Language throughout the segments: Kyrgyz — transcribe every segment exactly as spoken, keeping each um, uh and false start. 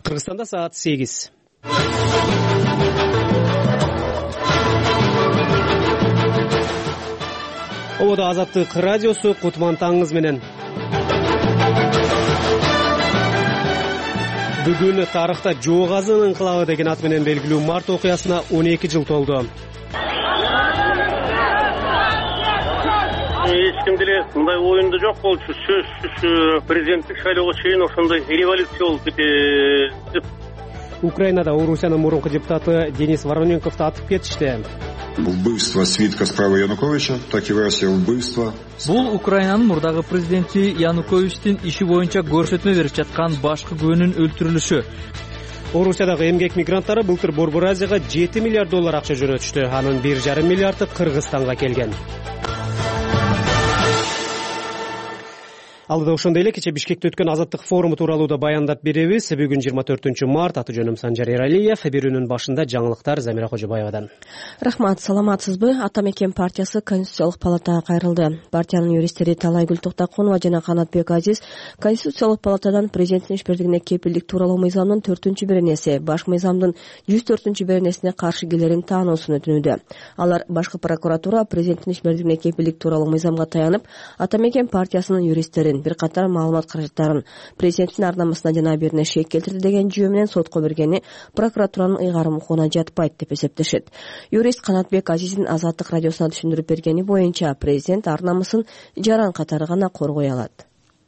Кыргызстанда саат сегиз. Ободо Азаттык радиосу, Кутман таңыңыз менен. Бүгүн тарыхта Жоо Казын инкылабы деген ат менен белгилүү март окуясына он эки жыл толду. Эч ким деле мындай оюнда жок болчу. Сөзсүз президенттик шайлоого чейин ошондой революция болуп кетет. Украинада Орусиянын мурунку депутаты Денис Вороненковду атып кетишти. Убийство свитка справа Януковича, так и версия убийства. Бул Украинанын мурдагы президенти Януковичтин иши боюнча көрсөтмө берип жаткан башкы күбөнүн өлтүрүлүшү. Орусиядагы эмгек мигранттары былтыр Борбор Азияга жети миллиард доллар акча жөнөтүштү. Анын бир жарым миллиарды Кыргызстанга келген. Алдыда ошондой эле кече Бишкекте өткөн азаттык форуму тууралуу да баяндап беребиз. Бүгүн жыйырма төртүнчү март, аты жөнүм Санжар Эралиев. Берүүнүн башында жаңылыктар Замира Кожобаевадан. Рахмат, саламатсызбы? Атамекен партиясы Конституциялык палатага кайрылды. Партиянын юристтери Талайгүл Токтокунова жана Канатбек Азиз Конституциялык палатадан президенттин ишбердигине кепилдик тууралуу мыйзамдын төртүнчү беренеси, баш мыйзамдын жүз төртүнчү беренесине каршы келерин таануусун өтүнүүдө. Алар башкы прокуратура президенттин ишбердигине кепилдик тууралуу мыйзамга таянып, Атамекен партиясынын юристтерин бир катар маалымат каражаттарын президенттин ар намысына жана берине шек келтирди деген жүйө менен сотко бергени прокуратуранын ыйгарым укугуна жатпайт деп эсептешет. Юрист Канатбек Азиздин Азаттык радиосуна түшүндүрүп бергени боюнча президент ар намысын жаран катары гана коргой алат.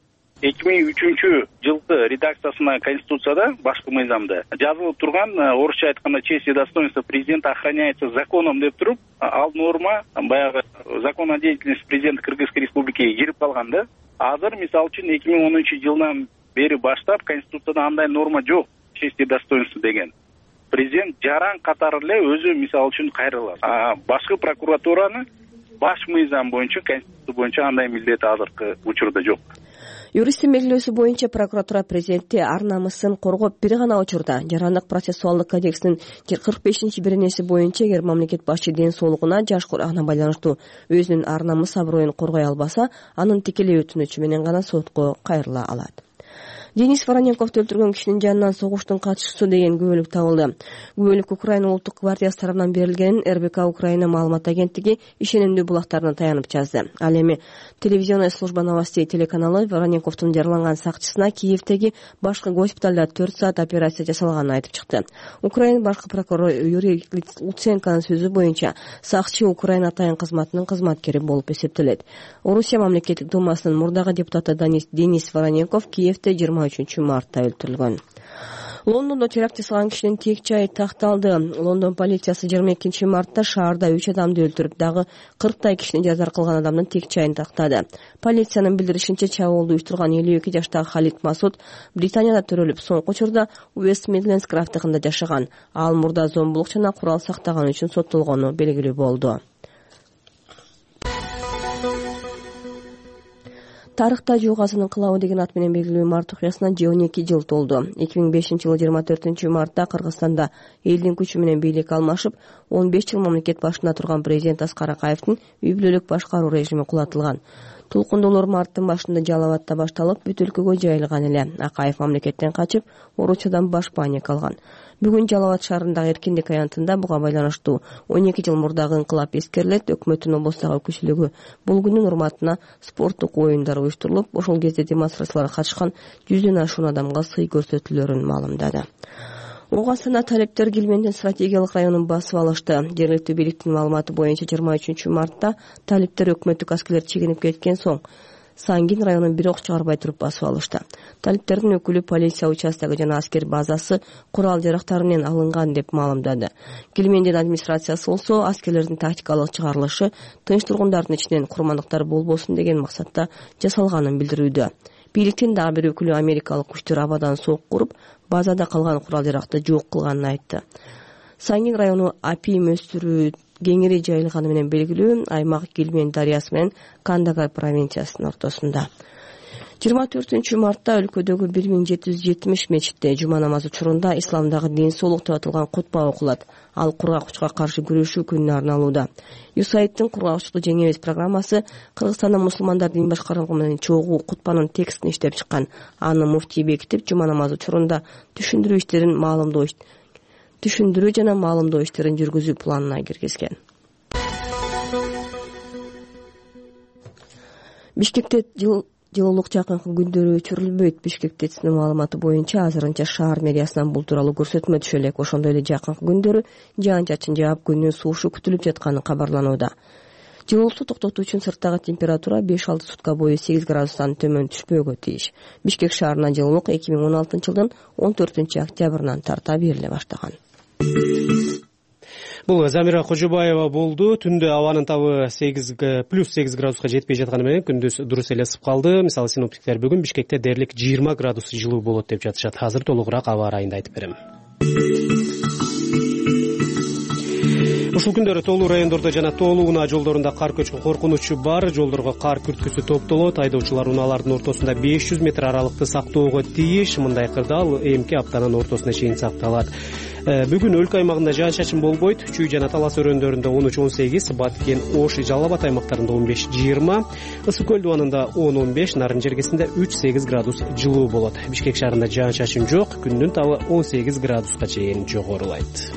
эки миң үчүнчү жылкы редакциясына Конституцияда башкы мыйзамда жазылып турган, орусча айтканда честь и достоинство президента охраняется законом деп туруп, ал норма баягы закон о деятельности президента Кыргызской республикиге кирип калган да. Азыр мисалы үчүн эки миң онунчу жылдан бери баштап Конституцияда андай норма жок, честь и достоинство деген. Президент жаран катары эле өзү мисалы үчүн кайрылат. Башкы прокуратураны баш мыйзам боюнча, Конституция боюнча андай милдет азыркы учурда жок. Юристтин белгилөөсү боюнча прокуратура президентти ар намысын коргоп бир гана учурда Жарандык процессуалдык кодекстин кырк бешинчи беренеси боюнча эгер мамлекет башчы ден соолугуна, жаш курагына байланыштуу өзүнүн ар намыс аброюн коргой албаса, анын тикелей өтүнүчү менен гана сотко кайрыла алат. Денис Вороненковду өлтүргөн кишинин жанынан согуштун катышуусу деген күбөлүк табылды. Күбөлүк Украина улуттук гвардиясы тарабынан берилгенин эр бэ ка Украина маалымат агенттиги ишенимдүү булактарына таянып жазды. Ал эми телевизионный служба новостей телеканалы Вороненковдун жараланган сакчысына Киевдеги башкы госпиталда төрт саат операция жасалганын айтып чыкты. Украина башкы прокурору Юрий Луценконун сөзү боюнча, сакчы Украина атайын кызматынын кызматкери болуп эсептелет. Орусия мамлекеттик думасынын мурдагы депутаты Денис Вороненков Киевде жыйырма үчүнчү мартта өлтүрүлгөн. Лондондо теракт жасаган кишинин тек жайы такталды. Лондон полициясы жыйырма экинчи мартта шаарда үч адамды өлтүрүп, дагы кырктай кишини жазар кылган адамдын тек жайын тактады. Полициянын билдиришинче, чабуулду уюштурган элүү эки жаштагы Халид Масуд Британияда төрөлүп, соңку учурда Уэст Мидлендс графтыгында жашаган. Ал мурда зомбулук жана курал сактаган үчүн соттолгону белгилүү болду. Тарыхта Жоо Казын инкылабы деген ат менен белгилүү март окуясына он эки жыл толду. эки миң бешинчи жылы жыйырма төртүнчү мартта Кыргызстанда элдин күчү менен бийлик алмашып, он беш жыл мамлекет башында турган президент Аскар Акаевдин үй бүлөлүк башкаруу режими кулатылган. Толкундоолор марттын башында Жалал абадта башталып, бүт өлкөгө жайылган эле. Акаев мамлекеттен качып, Орусиядан баш паник алган. Бүгүн Жалал абад шаарындагы эркиндик аянтында буга байланыштуу он эки жыл мурдагы инкылап эскерилет. Өкмөттүн облустагы күчүлүгү бул күндүн урматына спорттук оюндар уюштурулуп, ошол кезде демонстрацияларга катышкан жүздөн ашуун адамга сый көрсөтүүлөрүн маалымдады. Оңгастана талептер Килмендин стратегиялык районун басып алышты. Жергиликтүү бийликтин маалыматы боюнча жыйырма үчүнчү мартта талептер өкмөттүк аскерлер чегинип кеткен соң Сангин районун бир ок чыгарбай туруп басып алышты. Талептердин өкүлү полиция участогу жана аскер базасы курал жарактары менен алынган деп маалымдады. Килмендин администрациясы болсо аскерлердин тактикалык чыгарылышы тынч тургундардын ичинен курмандыктар болбосун деген максатта жасалганын билдирүүдө. Бийликтин дагы бир өкүлү америкалык күчтөр абадан сок куруп, базада калган курал жаракты жок кылганын айтты. Сангин району апим өстүрүү кеңири жайылганы менен белгилүү, аймак Килмен дарыясы менен Кандагар провинциясынын ортосунда. жыйырма төртүнчү мартта өлкөдөгү бир миң жети жүз жетимиш мечитте жума намазы учурунда исламдагы дин соолук таратылган кутба окулат. Ал кургакчылыкка каршы күрөшүү күнүнө арналууда. ЮСАИДтин кургакчылыкты жеңебиз программасы Кыргызстанда мусулмандар дин башкармалыгы менен чогуу кутбанын текстин иштеп чыккан. Аны муфтий бекитип, жума намазы учурунда түшүндүрүү иштерин маалымдоо түшүндүрүү жана маалымдоо иштерин жүргүзүү планына киргизген. Бишкекте жылуулук жакынкы күндөрү өчүрүлбөйт. Бишкек ТЭЦнин маалыматы боюнча азырынча шаар мэриясынан бул тууралуу көрсөтмө түшө элек. Ошондой эле жакынкы күндөрү жаан-чачын жаап, күндүн суушу күтүлүп жатканы кабарланууда. Жылуулукту токтотуу үчүн сырттагы температура беш алты сутка бою сегиз градустан төмөн түшпөөгө тийиш. Бишкек шаарына жылуулук эки миң он алтынчы жылдын он төртүнчү октябрынан тарта бериле баштаган. Бул Замира Кожобаева болду. Түндө абанын табы сегиз плюс сегиз градуска жетпей жатканы менен күндүз дурус эле ысып калды. Мисалы синоптиктер бүгүн Бишкекте дээрлик жыйырма градус жылуу болот деп жатышат. Азыр толугураак аба ырайында айтып берем. Ушул күндөрү тоолуу райондордо жана тоолуу унаа жолдорунда кар көчкү коркунучу бар. Жолдорго кар күрткүсү топтолот. Айдоочулар унаалардын ортосунда беш жүз метр аралыкты сактоого тийиш. Мындай кырдаал эмки аптанын ортосуна чейин сакталат. Бүгүн өлкө аймагында жаан-чачын болбойт. Чүй жана Талас өрөөндөрүндө он үч он сегиз, Баткен, Ош, Жалал Абад аймактарында он беш жыйырма, Ысык көл дубанында он он беш, Нарын жергесинде үч сегиз градус жылуу болот. Бишкек шаарында жаан-чачын жок. Күндүн табы он сегиз градуска чейин жогорулайт.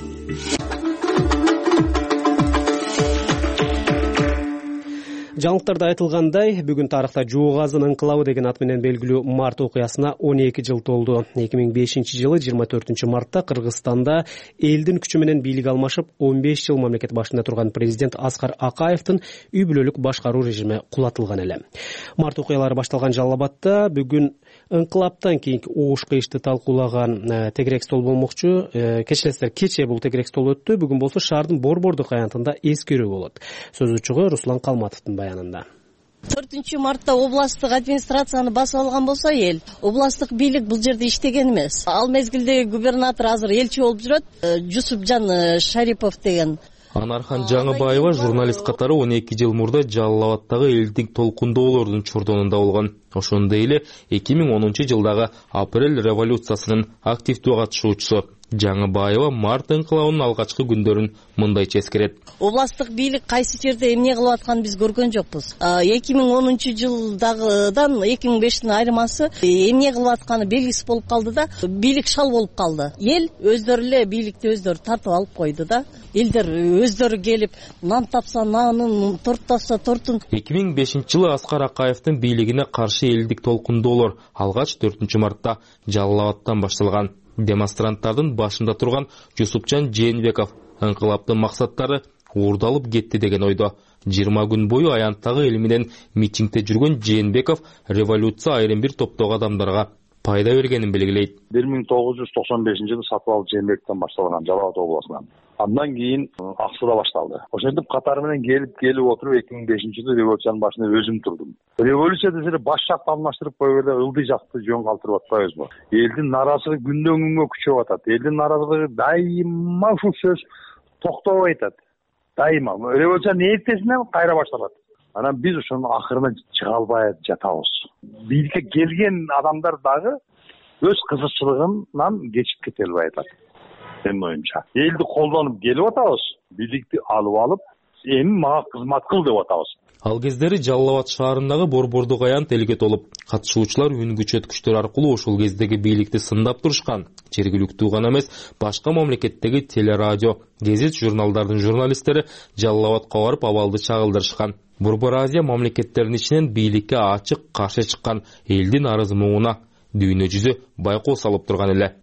Жаңылыктарда айтылгандай, бүгүн тарыхта Жуугазын ыңкылабы деген ат менен белгилүү март окуясына он эки жыл толду. эки миң бешинчи жылы жыйырма төртүнчү мартта Кыргызстанда элдин күчү менен бийлик алмашып он беш жыл мамлекет башында турган президент Аскар Акаевдин үй бүлөлүк башкаруу режими кулатылган эле. Март окуялары башталган Жалал Абадда бүгүн ыңкылаптан кийинки оош кыйышты талкуулаган тегерек стол болмокчу. Кечилесиздер, кече бул тегерек стол өттү. Бүгүн болсо шаардын Борбордук аянтында эскерүү болот. Сөзүчүгү Руслан Калматовдун баянында. төртүнчү мартта областтык администрацияны басып алган болсо эл, областтык бийлик бул жерде иштеген эмес. Ал мезгилде губернатор азыр элчи болуп жүрөт, Жусупжан Шарипов деген. Анархан Жаңыбаева журналист катары он эки жыл мурда Жалал Абадтагы элдин толкундоолордун чордонунда болгон. Ошондой эле эки миң онунчу жылдагы апрель революциясынын активдүү катышуучусу. Жаңыбаева март ыңкылабынын алгачкы күндөрүн мындайча эскерет. Областтык бийлик кайсы жерде эмне кылып атканын биз көргөн жокпуз. эки миң онунчу жылдагыдан эки миң бештин айырмасы эмне кылып атканы белгисиз болуп калды да, бийлик шал болуп калды. Эл өздөрү эле бийликти өздөрү тартып алып койду да. Элдер өздөрү келип, нан тапса нанын, торт тапса тортун. эки миң бешинчи жылы Аскар Акаевдин бийлигине каршы элдик толкундоолор алгач төртүнчү мартта Жалал Абадтан башталган. Демонстранттардын башында турган Жусупжан Жээнбеков ыңкылаптын максаттары уурдалып кетти деген ойдо. жыйырма күн бою аянттагы эл менен митингде жүргөн Жээнбеков революция айрым бир топтогу адамдарга пайда бергенин белгилейт. бир миң тогуз жүз токсон бешинчи жылы сатып алып Жээнбековдон башталган Жалал Абад областынан. Андан кийин Аксуда башталды. Ошентип катары менен келип келип отуруп эки миң бешинчи жылы революциянын башында өзүм турдум. Революция десе баш жакты алмаштырып койгон эле ылдый жакты жөн калтырып атпайбызбы? Элдин нааразылыгы күндөн күнгө күчөп атат. Элдин нааразылыгы дайыма ушул сөз токтобой атат. Дайыма. Революциянын эртесинен кайра башталат. Анан биз ошонун акырына чыга албай жатабыз. Бийликке келген адамдар дагы өз кызыкчылыгынан кечип кете албай атат. Менин оюмча. Элди колдонуп келип атабыз, бийликти алып алып, эми мага кызмат кыл деп атабыз. Ал кездери Жалал Абад шаарындагы Борбордук аянт элге толуп, катышуучулар үн күчөткүчтөр аркылуу ошол кездеги бийликти сындап турушкан. Жергиликтүү гана эмес, башка мамлекеттеги телерадио, гезит, журналдардын журналисттери Жалал Абадка барып абалды чагылдырышкан. Борбор Азия мамлекеттеринин ичинен бийликке ачык каршы чыккан элдин арыз муңуна дүйнө жүзү байкоо салып турган эле.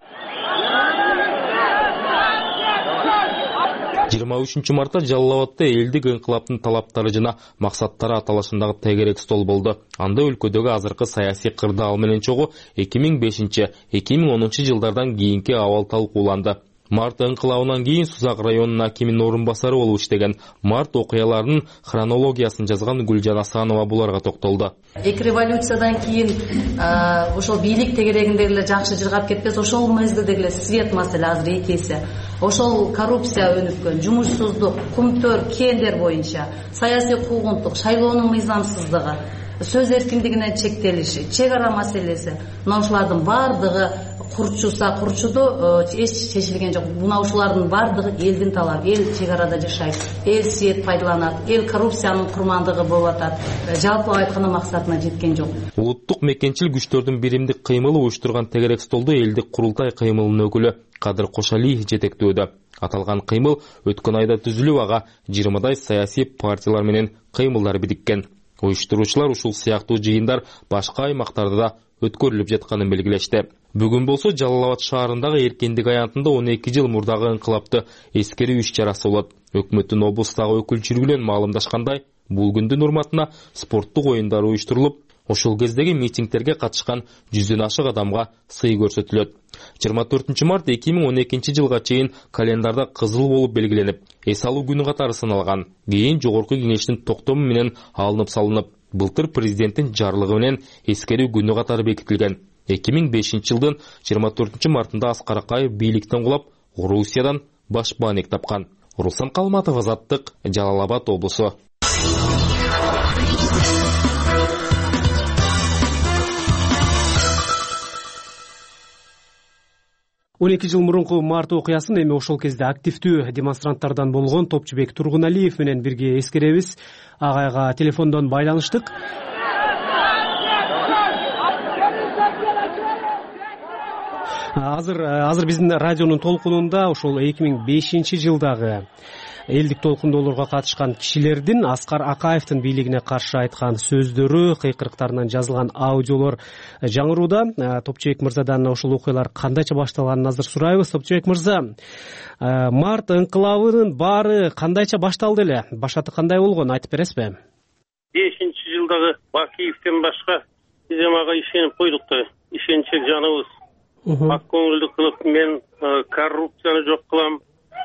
жыйырма үчүнчү мартта Жалал Абадта элдик ыңкылаптын талаптары жана максаттары аталышындагы тегерек стол болду. Анда өлкөдөгү азыркы саясий кырдаал менен чогуу эки миң бешинчи эки миң онунчу жылдардан кийинки абал талкууланды. Март ыңкылабынан кийин Сузак районунун акиминин орун басары болуп иштеген март окуяларынын хронологиясын жазган Гүлжан Асанова буларга токтолду. Эки революциядан кийин ошол бийлик тегерегинде эле жакшы жыргап кетпес, ошол мезгилде эле свет маселе азыр эки эсе. Ошол коррупция өнүккөн, жумушсуздук, кумтөр, кендер боюнча, саясий куугунтук, шайлоонун мыйзамсыздыгы, сөз эркиндигинен чектелиши, чек ара маселеси, мына ушулардын баардыгы курчуса курчуду эч чечилген жок. Мына ушулардын баардыгы элдин талабы. Эл чек арада жашайт, эл свет пайдаланат, эл коррупциянын курмандыгы болуп атат. Жалпы айтканда максатына жеткен жок. Улуттук мекенчил күчтөрдүн биримдик кыймылы уюштурган тегерек столду элдик курултай кыймылынын өкүлү Кадыр Кошалиев жетектөөдө. Аталган кыймыл өткөн айда түзүлүп, ага жыйырмадай саясий партиялар менен кыймылдар бириккен. Уюштуруучулар ушул сыяктуу жыйындар башка аймактарда да өткөрүлүп жатканын белгилешти. Бүгүн болсо Жалал Абад шаарындагы эркиндик аянтында он эки жыл мурдагы инкылапты эскерүү иш-чарасы болот. Өкмөттүн облустагы өкүлчүлүгүнөн маалымдашкандай, бул күндүн урматына спорттук оюндар уюштурулуп, ошол кездеги митингтерге катышкан жүздөн ашык адамга сый көрсөтүлөт. жыйырма төртүнчү март эки миң он экинчи жылга чейин календарда кызыл болуп белгиленип, эс алуу күнү катары саналган. Кийин жогорку кеңештин токтому менен алынып салынып, былтыр президенттин жарлыгы менен эскерүү күнү катары бекитилген. эки миң бешинчи жылдын жыйырма төртүнчү мартында Аскар Акаев бийликтен кулап, Орусиядан баш бааник тапкан. Руслан Калматов, Азаттык, Жалал Абад облусу. он эки жыл мурунку март окуясын эми ошол кезде активдүү демонстранттардан болгон Топчубек Тургуналиев менен бирге эскеребиз. Агайга телефондон байланыштык. Азыр азыр биздин радионун толкунунда ошол эки миң бешинчи жылдагы элдик толкундоолорго катышкан кишилердин Аскар Акаевдин бийлигине каршы айткан сөздөрү, кыйкырыктарынан жазылган аудиолор жаңырууда. Топчубек мырзадан ошол окуялар кандайча башталганын азыр сурайбыз. Топчубек мырза, март инкылабынын баары кандайча башталды эле? Башаты кандай болгон, айтып бересизби? бешинчи жылдагы Бакиевден башка биз ага ишенип койдук да, ишенчек жаныбыз. Ак көңүлдү кылып, мен коррупцияны жок кылам,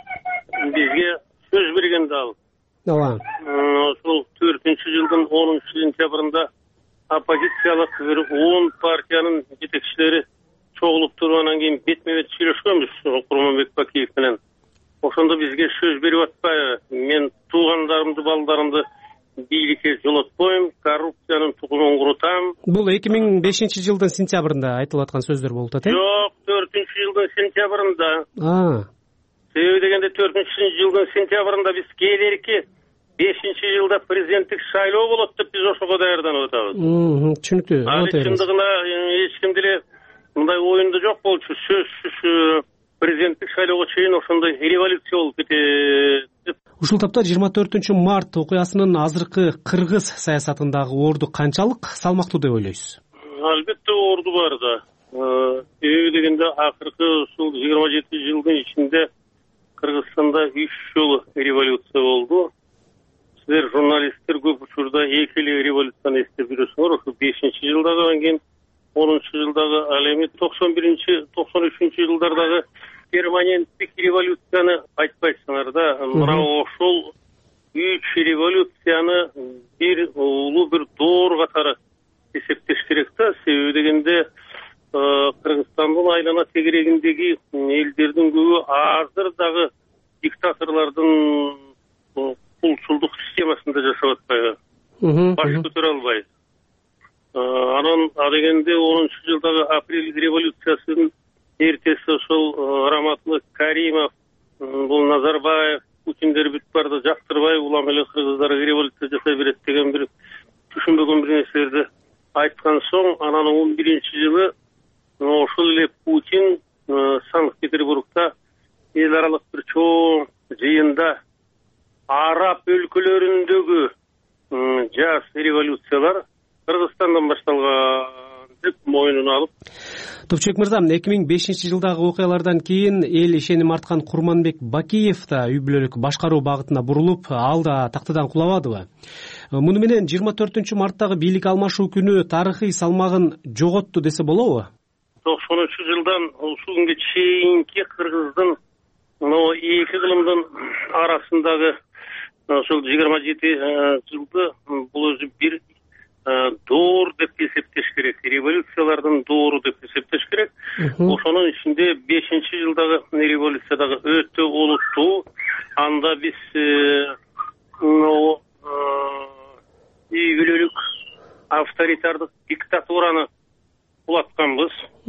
бизге сөз бергенди ал. Ооба. Ошол төртүнчү жылдын онунчу сентябрында оппозициялык бир он партиянын жетекчилери чогулуп туруп, анан кийин бетме бет сүйлөшкөнбүз Курманбек Бакиев менен. Ошондо бизге сөз берип атпайбы, мен туугандарымды, балдарымды бийликке жолотпойм, коррупциянын тукумун курутам. Бул эки миң бешинчи жылдын сентябрында айтылып аткан сөздөр болуп атат, э? Жок, төртүнчү жылдын сентябрында. А. Себеби дегенде төртүнчү жылдын сентябрында биз келерки бешинчи жылда президенттик шайлоо болот деп биз ошого даярданып атабыз. Түшүнүктүү. Ал чындыгында эч ким деле мындай оюнда жок болчу. Сөзсүз президенттик шайлоого чейин ошондой революция болуп кетет деп. Ушул тапта жыйырма төртүнчү март окуясынын азыркы кыргыз саясатындагы орду канчалык салмактуу деп ойлойсуз? Албетте орду бар да. Себеби дегенде акыркы ушул жыйырма жети жылдын ичинде Кыргызстанда үч жолу революция болду. Силер журналисттер көп учурда эки эле революцияны эстеп жүрөсүңөр. Ошо бешинчи жылдагы, анан кийин онунчу жылдагы, ал эми токсон биринчи токсон үчүнчү жылдардагы перманенттик революцияны айтпайсыңар да. Мына ошол үч революцияны бир улуу бир доор катары эсептеш керек да. Себеби дегенде Кыргызстандын айлана тегерегиндеги элдердин көбү азыр дагы диктаторлордун кулчулдук системасында жашап атпайбы? Баш көтөрө албайбы? Анан адегенде онунчу жылдагы апрель революциясынын эртеси ошол Раматлы Каримов, бул Назарбаев, Путиндер бүт барды жактырбай, улам эле кыргыздар революция жасай берет деген бир түшүнбөгөн бир нерселерди айткан соң, анан он биринчи жылы ошол эле Путин Санкт-Петербургда эл аралык бир чоң жыйында араб өлкөлөрүндөгү жаш революциялар Кыргызстандан башталган деп мойнуна алып. Топчубек мырза, эки миң бешинчи жылдагы окуялардан кийин эл ишеним арткан Курманбек Бакиев да үй бүлөлүк башкаруу багытына бурулуп, ал да тактыдан кулабадыбы? Муну менен жыйырма төртүнчү марттагы бийлик алмашуу күнү тарыхый салмагын жоготту десе болобу? токсонунчу жылдан ушул күнгө чейинки Кыргыздын эки кылымдын арасындагы ошол жыйырма жети жылды бул өзү бир доор деп эсептеш керек, революциялардын доору деп эсептеш керек. Ошонун ичинде бешинчи жылдагы революциядагы өтө олуттуу, анда биз үй бүлөлүк авторитардык диктатураны кулатканбыз.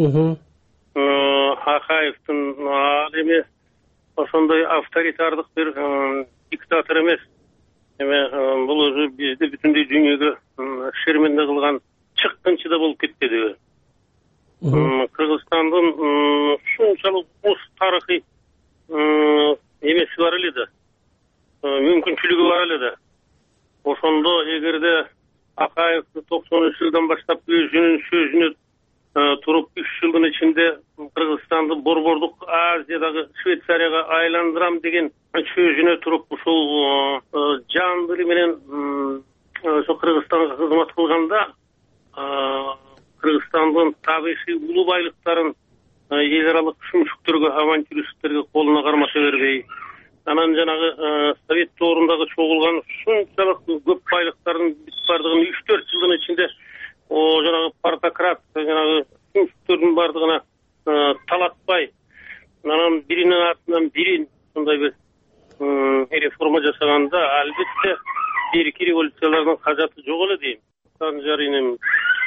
Акаевдин ал эми ошондой авторитардык бир диктатор эмес. Эми бул өзү бизди бүтүндөй дүйнөгө шерменде кылган чыккынчы да болуп кетпедиби? Кыргызстандын ушунчалык уз тарыхый эмеси бар эле да, мүмкүнчүлүгү бар эле да. Ошондо эгерде Акаев токсонунчу жылдан баштап өзүнүн сөзүнө туруп үч жылдын ичинде Кыргызстанды борбордук Азиядагы Швейцарияга айландырам деген сөзүнө туруп ушул жан дили менен ошо Кыргызстанга кызмат кылганда Кыргызстандын табигый улуу байлыктарын эл аралык шүмшүктөргө, авантюристтерге колуна кармата бербей, анан жанагы Совет доорундагы чогулган ушунчалык көп байлыктардын бардыгын үч төрт жылдын ичинде о жанагы партократ жанагы шүмшүктөрдүн бардыгына талатпай, анан биринин артынан бирин сондай бир реформа жасаганда албетте берки революциялардын кажаты жок эле дейм. Санжар инем.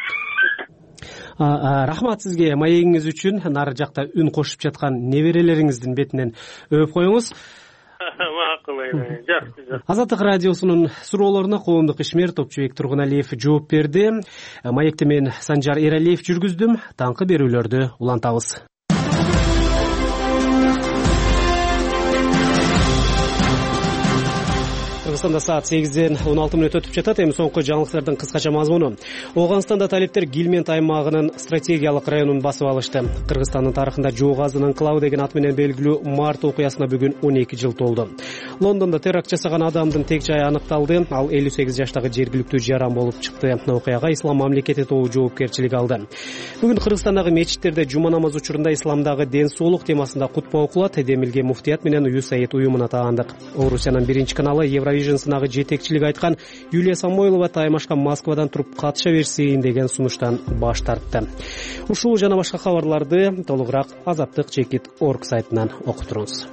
Рахмат сизге маегиңиз үчүн. Нары жакта үн кошуп жаткан неберелериңиздин бетинен өп коюңуз. Макул, жакшы. Азаттык радиосунун суроолоруна коомдук ишмер Топчубек Тургуналиев жооп берди. Маекти мен Санжар Эралиев жүргүздүм. Таңкы берүүлөрдү улантабыз. Кыргызстанда саат сегизден он алты мүнөт өтүп жатат. Эми соңку жаңылыктардын кыскача мазмуну. Ооганстанда талиптер Гилмент аймагынын стратегиялык районун басып алышты. Кыргызстандын тарыхында Жоо Газынын кылабы деген ат менен белгилүү март окуясына бүгүн он эки жыл толду. Лондондо теракт жасаган адамдын тек жайы аныкталды. Ал элүү сегиз жаштагы жергиликтүү жаран болуп чыкты. Окуяга ислам мамлекети тобу жоопкерчилик алды. Бүгүн Кыргызстандагы мечиттерде жума намаз учурунда исламдагы ден соолук темасында кутба окулат. Демилге муфтият менен ЮСАИД уюмуна таандык. Орусиянын биринчи каналы Евровижн сынагы жетекчилик айткан Юлия Самойлова таймашка Москвадан туруп катыша берсейин деген сунуштан баш тартты. Ушул жана башка кабарларды толугураак азаттык чекит точка орг сайтынан окуп туруңуз.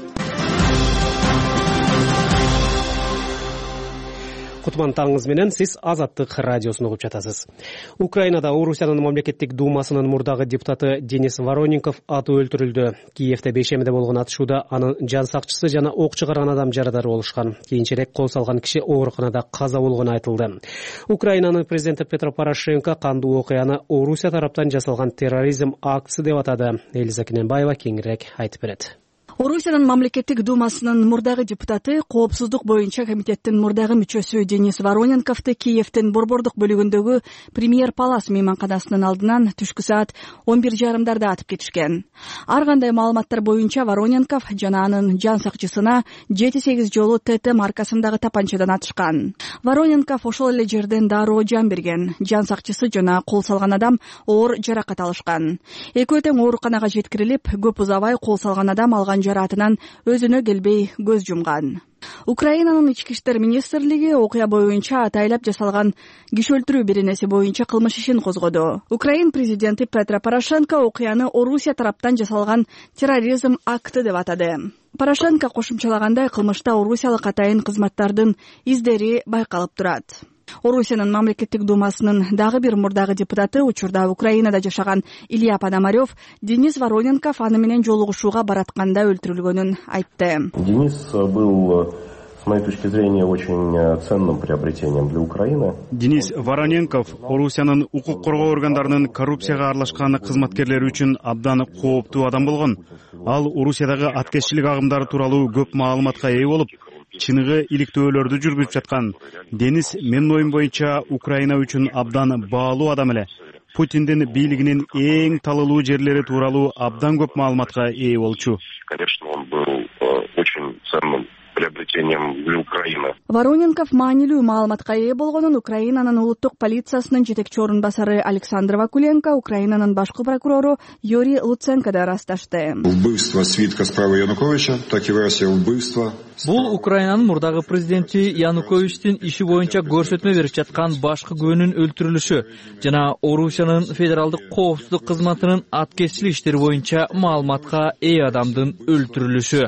Кутман таңыңыз менен сиз Азаттык радиосун угуп жатасыз. Украинада Орусиянын мамлекеттик думасынын мурдагы депутаты Денис Вороненков атуу өлтүрүлдү. Киевде бейшемиде болгон атышууда анын жан сакчысы жана ок чыгарган адам жарадар болушкан. Кийинчерээк кол салган киши ооруканада каза болгону айтылды. Украинанын президенти Петро Порошенко кандуу окуяны Орусия тараптан жасалган терроризм актысы деп атады. Элиза Кененбаева кеңирээк айтып берет. Орусиянын мамлекеттик думасынын мурдагы депутаты, коопсуздук боюнча комитеттин мурдагы мүчөсү Денис Вороненковду Киевдин борбордук бөлүгүндөгү премьер палас мейманканасынын алдынан түшкү саат он бир жарымдарда атып кетишкен. Ар кандай маалыматтар боюнча Вороненков жана анын жан сакчысына жети сегиз жолу ТТ маркасындагы тапанчадан атышкан. Вороненков ошол эле жерден дароо жан берген. Жан сакчысы жана кол салган адам оор жаракат алышкан. Экөө тең ооруканага жеткирилип, көп узабай кол салган адам алган жаратынан өзүнө келбей көз жумган. Украинанын ички иштер министрлиги окуя боюнча атайлап жасалган киши өлтүрүү беренеси боюнча кылмыш ишин козгоду. Украин президенти Петро Порошенко окуяны Орусия тараптан жасалган терроризм акты деп атады. Порошенко кошумчалагандай кылмышта орусиялык атайын кызматтардын издери байкалып турат. Орусиянын мамлекеттик думасынын дагы бир мурдагы депутаты учурда Украинада жашаган Илья Пономарев Денис Вороненков аны менен жолугушууга баратканда өлтүрүлгөнүн айтты. Денис был, с моей точки зрения, очень ценным приобретением для Украины. Денис Вороненков Орусиянын укук коргоо органдарынын коррупцияга аралашкан кызматкерлери үчүн абдан кооптуу адам болгон. Ал Орусиядагы аткезчилик агымдары тууралуу көп маалыматка ээ болуп, чыныгы иликтөөлөрдү жүргүзүп жаткан. Денис менин оюм боюнча Украина үчүн абдан баалуу адам эле. Путиндин бийлигинин эң талылуу жерлери тууралуу абдан көп маалыматка ээ болчу. Конечно, он был очень ценным приобретением для Украины. Вороненков маанилүү маалыматка ээ болгонун Украинанын улуттук полициясынын жетекчи орун басары Александр Вакуленко, Украинанын башкы прокурору Юрий Луценко да ырасташты. Убийство свитка справа Януковича, так и версия убийства Бул Украинанын мурдагы президенти Януковичтин иши боюнча көрсөтмө берип жаткан башкы күбөнүн өлтүрүлүшү жана Орусиянын федералдык коопсуздук кызматынын аткезчилик иштери боюнча маалыматка ээ адамдын өлтүрүлүшү.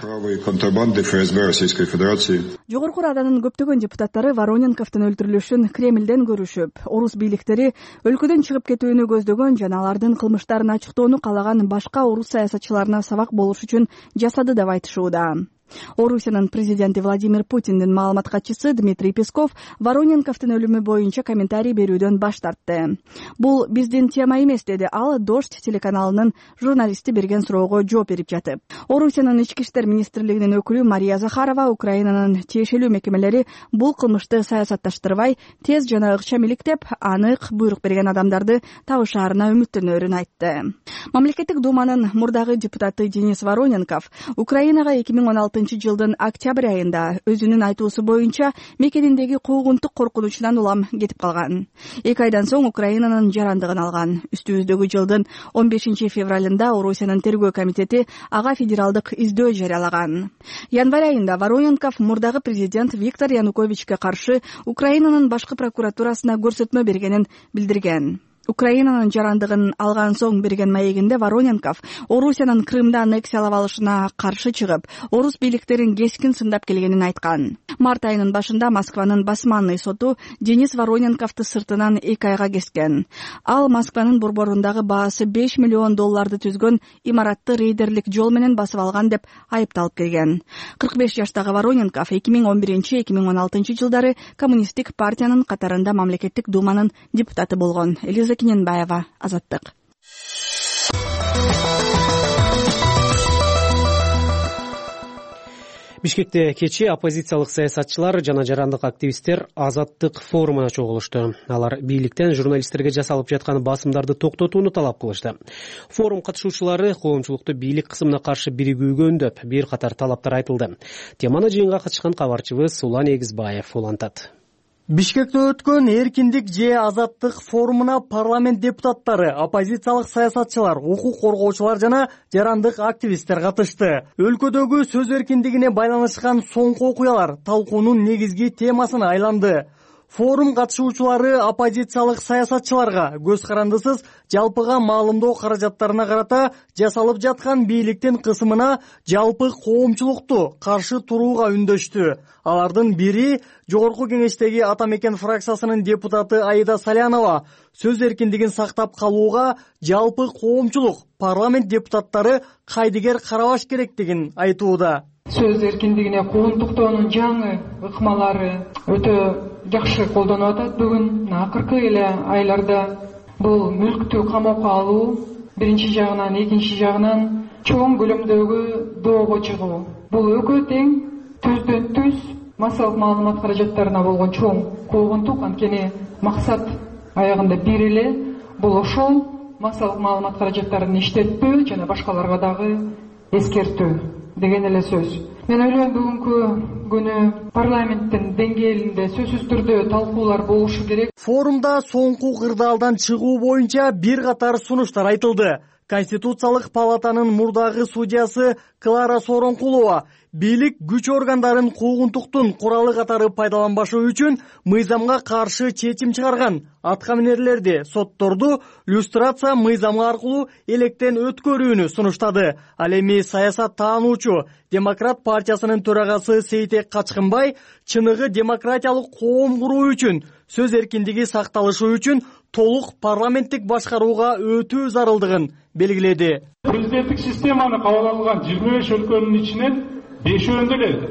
Жогорку Раданын көптөгөн депутаттары Вороненковдун өлтүрүлүшүн Кремлден көрүшүп, орус бийликтери өлкөдөн чыгып кетүүнү көздөгөн жана алардын кылмыштарын ачыктоону каалаган башка орус саясатчыларына сабак болуш үчүн жасады деп айтышууда. Орусиянын президенти Владимир Путиндин маалымат катчысы Дмитрий Песков Вороненковдун өлүмү боюнча комментарий берүүдөн баш тартты. Бул биздин тема эмес, деди ал Дождь телеканалынын журналисти берген суроого жооп берип жатып. Орусиянын ички иштер министрлигинин өкүлү Мария Захарова Украинанын тиешелүү мекемелери бул кылмышты саясатташтырбай, тез жана ыкчам иликтеп, анык буйрук берген адамдарды табышаарына үмүттөнөрүн айтты. Мамлекеттик думанын мурдагы депутаты Денис Вороненков Украинага эки миң он алтынчы жылдын октябрь айында өзүнүн айтуусу боюнча мекениндеги куугунтук коркунучунан улам кетип калган. Эки айдан соң Украинанын жарандыгын алган. Үстүбүздөгү жылдын он бешинчи февралында Орусиянын тергөө комитети ага федералдык издөө жарыялаган. Январь айында Вороненков мурдагы президент Виктор Януковичке каршы Украинанын башкы прокуратурасына көрсөтмө бергенин билдирген. Украинанын жарандыгын алган соң берген маегинде Вороненков Орусиянын Крымды аннексиялап алышына каршы чыгып, орус бийликтерин кескин сындап келгенин айткан. Март айынын башында Москванын басманный соту Денис Вороненковду сыртынан эки айга кескен. Ал Москванын борборундагы баасы беш миллион долларды түзгөн имаратты рейдерлик жол менен басып алган деп айыпталып келген. кырк беш жаштагы Вороненков эки миң он биринчи эки миң он алтынчы жылдары коммунисттик партиянын катарында мамлекеттик думанын депутаты болгон. Кененбаева, Азаттык. Бишкекте кечээ оппозициялык саясатчылар жана жарандык активисттер Азаттык форумуна чогулушту. Алар бийликтен журналисттерге жасалып жаткан басымдарды токтотууну талап кылышты. Форум катышуучулары коомчулукту бийлик кысымына каршы биригүүгө үндөп, бир катар талаптар айтылды. Теманы жыйынга катышкан кабарчыбыз Улан Эгизбаев улантат. Бишкекте өткөн эркиндик же азаттык форумуна парламент депутаттары, оппозициялык саясатчылар, укук коргоочулар жана жарандык активисттер катышты. Өлкөдөгү сөз эркиндигине байланышкан соңку окуялар талкуунун негизги темасына айланды. Форум катышуучулары оппозициялык саясатчыларга көз карандысыз жалпыга маалымдоо каражаттарына карата жасалып жаткан бийликтин кысымына жалпы коомчулукту каршы турууга үндөштү. Алардын бири Жогорку кеңештеги Ата Мекен фракциясынын депутаты Аида Салянова сөз эркиндигин сактап калууга жалпы коомчулук, парламент депутаттары кайдыгер карабаш керектигин айтууда. Сөз эркиндигине куугунтуктоонун жаңы ыкмалары өтө жакшы колдонуп атат. Бүгүн акыркы эле айларда бул мүлктү камоокко алуу, биринчи жагынан, экинчи жагынан чоң көлөмдөгү доого чыгуу. Бул экөө тең түздөн түз массалык маалымат каражаттарына болгон чоң куугунтук. Анткени максат аягында бир эле, бул ошол массалык маалымат каражаттарын иштетпөө жана башкаларга дагы эскертүү деген эле сөз. Мен ойлойм, бүгүнкү күнү парламенттин деңгээлинде сөзсүз түрдө талкуулар болушу керек. Форумда соңку кырдаалдан чыгуу боюнча бир катар сунуштар айтылды. Конституциялык палатанын мурдагы судьясы Клара Сооронкулова бийлик күч органдарын куугунтуктун куралы катары пайдаланбашы үчүн мыйзамга каршы чечим чыгарган аткаминерлерди, сотторду люстрация мыйзамы аркылуу электен өткөрүүнү сунуштады. Ал эми саясат таануучу Демократ партиясынын төрагасы Сейтек Качкынбай чыныгы демократиялык коом куруу үчүн, сөз эркиндиги сакталышы үчүн толук парламенттик башкарууга өтүү зарылдыгын белгиледи. Президенттик системаны кабыл алган жыйырма беш өлкөнүн ичинен бешөөндө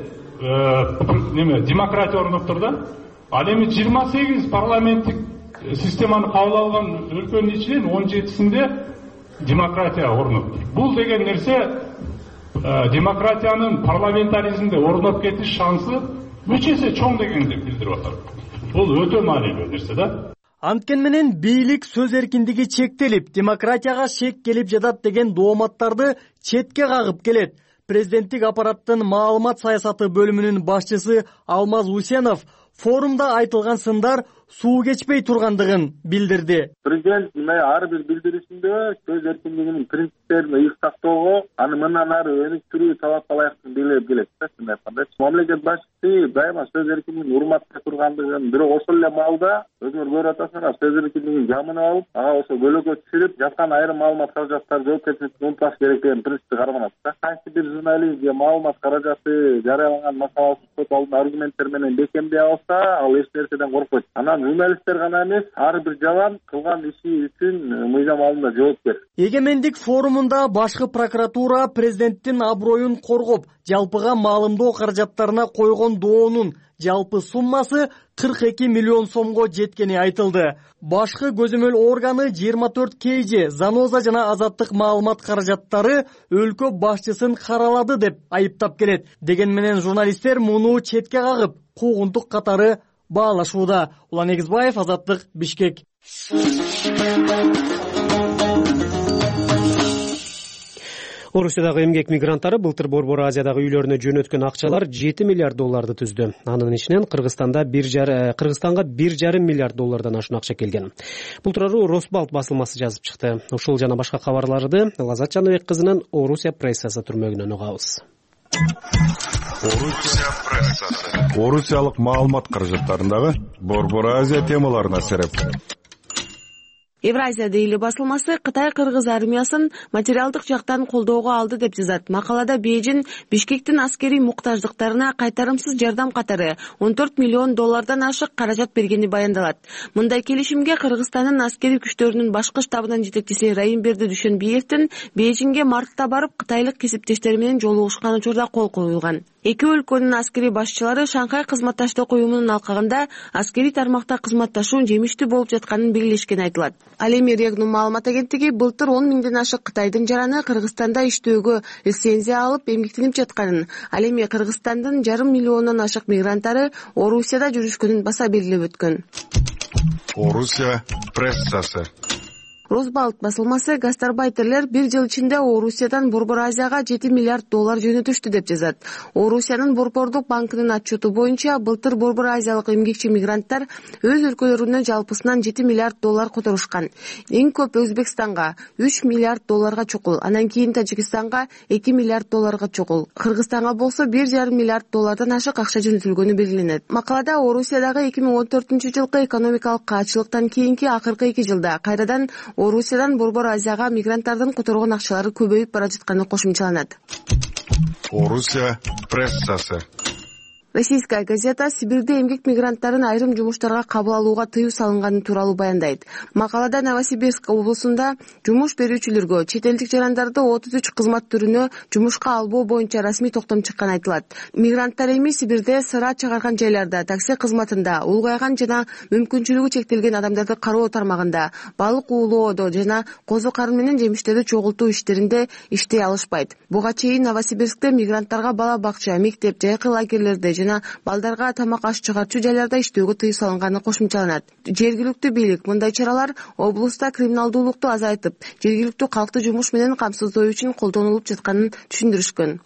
эле неме демократия орноп тур да. Ал эми жыйырма сегиз парламенттик системаны кабыл алган өлкөнүн ичинен он жетисинде демократия орноп тур. Бул деген нерсе демократиянын парламентаризмде орноп кетиш шансы үч эсе чоң дегенди билдирип атат. Бул өтө маанилүү нерсе да. Анткени менен бийлик сөз эркиндиги чектелип, демократияга шек келип жатат деген дооматтарды четке кагып келет. Президенттик аппараттын маалымат саясаты бөлүмүнүн башчысы Алмаз Усенов форумда айтылган сындар суу кечпей тургандыгын билдирди. Президент мына ар бир билдирүүсүндө сөз эркиндигинин принциптерин ыйык тактоого, аны мындан ары өнүктүрүү талап алайыктын белгилеп келет да. Чындап айтканда мамлекет башчысы дайыма сөз эркиндигин урматтай тургандыгын, бирок ошол эле маалда өзүңөр көрүп атасыңар, сөз эркиндигин жамынып алып, ага ошо көлөкө түшүрүп, жаткан айрым маалымат каражаттары жоопкерчиликтен унутпаш керек деген принципти карманат да. Кайсы бир журналист же маалымат каражаты жарыяланган макаласын сот алдында аргументтер менен бекемдей алса, ал эч нерседен коркпойт. Анан журналисттер гана эмес, ар бир жабан кылган иши үчүн мыйзам алдында жоопкер. Эгемендик форумунда башкы прокуратура президенттин аброюн коргоп, жалпыга маалымдоо каражаттарына койгон доонун жалпы суммасы кырк эки миллион сомго жеткени айтылды. Башкы көзөмөл органы жыйырма төрт кей же Заноза жана Азаттык маалымат каражаттары өлкө башчысын каралады деп айыптап келет. Деген менен журналисттер муну четке кагып, куугунтук катары баалашууда. Улан Эгизбаев, Азаттык, Бишкек. Орусиядагы эмгек мигранттары былтыр Борбор Азиядагы үйлөрүнө жөнөткөн акчалар жети миллиард долларды түздү. Анын ичинен Кыргызстанда бир Кыргызстанга бир жарым миллиард доллардан ашуун акча келген. Бул тууралуу Росбалт басылмасы жазып чыкты. Ушул жана башка кабарларды Лазат Жаныбек кызынын Орусия прессасы түрмөгүнөн угабыз. Орусия прессасы. Орусиялык маалымат каражаттарындагы Борбор Азия темаларына сереп. Евразия дейли басылмасы Кытай кыргыз армиясын материалдык жактан колдоого алды деп жазат. Макалада Бейжин Бишкектин аскерий муктаждыктарына кайтарымсыз жардам катары он төрт миллион доллардан ашык каражат бергени баяндалат. Мындай келишимге Кыргызстандын аскерий күчтөрүнүн башкы штабынын жетекчиси Раимберди Дүйшөнбиевдин Бейжинге мартта барып кытайлык кесиптештери менен жолугушкан учурда кол коюлган. Эки өлкөнүн аскерий башчылары Шанхай кызматташтык уюмунун алкагында аскерий тармакта кызматташуу жемиштүү болуп жатканын белгилешкени айтылат. Ал эми Регнум маалымат агенттиги былтыр он миңден ашык Кытайдын жараны Кыргызстанда иштөөгө лицензия алып эмгектенип жатканын, ал эми Кыргызстандын жарым миллиондон ашык мигранттары Орусияда жүрүшкөнүн баса белгилеп өткөн. Орусия прессасы. Росбалт басылмасы гастарбайтерлер бир жыл ичинде Орусиядан Борбор Азияга жети миллиард доллар жөнөтүштү деп жазат. Орусиянын Борбордук банкынын отчету боюнча былтыр Борбор Азиялык эмгекчи мигранттар өз өлкөлөрүнө жалпысынан жети миллиард доллар которушкан. Эң көп Өзбекстанга үч миллиард долларга чукул, анан кийин Тажикстанга эки миллиард долларга чукул. Кыргызстанга болсо бир жарым миллиард доллардан ашык акча жөнөтүлгөнү белгиленет. Макалада Орусиядагы эки миң он төртүнчү жылкы экономикалык каачылыктан кийинки акыркы эки жылда кайрадан Орусиядан Борбор Азияга мигранттардын которгон акчалары көбөйүп бара жатканы кошумчаланат. Орусия прессасы. Российская газета Сибирде эмгек мигранттарын айрым жумуштарга кабыл алууга тыюу салынганы тууралуу баяндайт. Макалада Новосибирск облусунда жумуш берүүчүлөргө чет элдик жарандарды отуз үч кызмат түрүнө жумушка албоо боюнча расмий токтом чыкканы айтылат. Мигранттар эми Сибирде сыра чыгарган жайларда, такси кызматында, улгайган жана мүмкүнчүлүгү чектелген адамдарды кароо тармагында, балык уулоодо жана козу карын менен жемиштерди чогултуу иштеринде иштей алышпайт. Буга чейин Новосибирскте мигранттарга бала бакча, мектеп, жайкы лагерлерде жана балдарга тамак аш чыгарчу жайларда иштөөгө тыюу салынганы кошумчаланат. Жергиликтүү бийлик мындай чаралар облуста криминалдуулукту азайтып, жергиликтүү калкты жумуш менен камсыздоо үчүн колдонулуп жатканын түшүндүрүшкөн.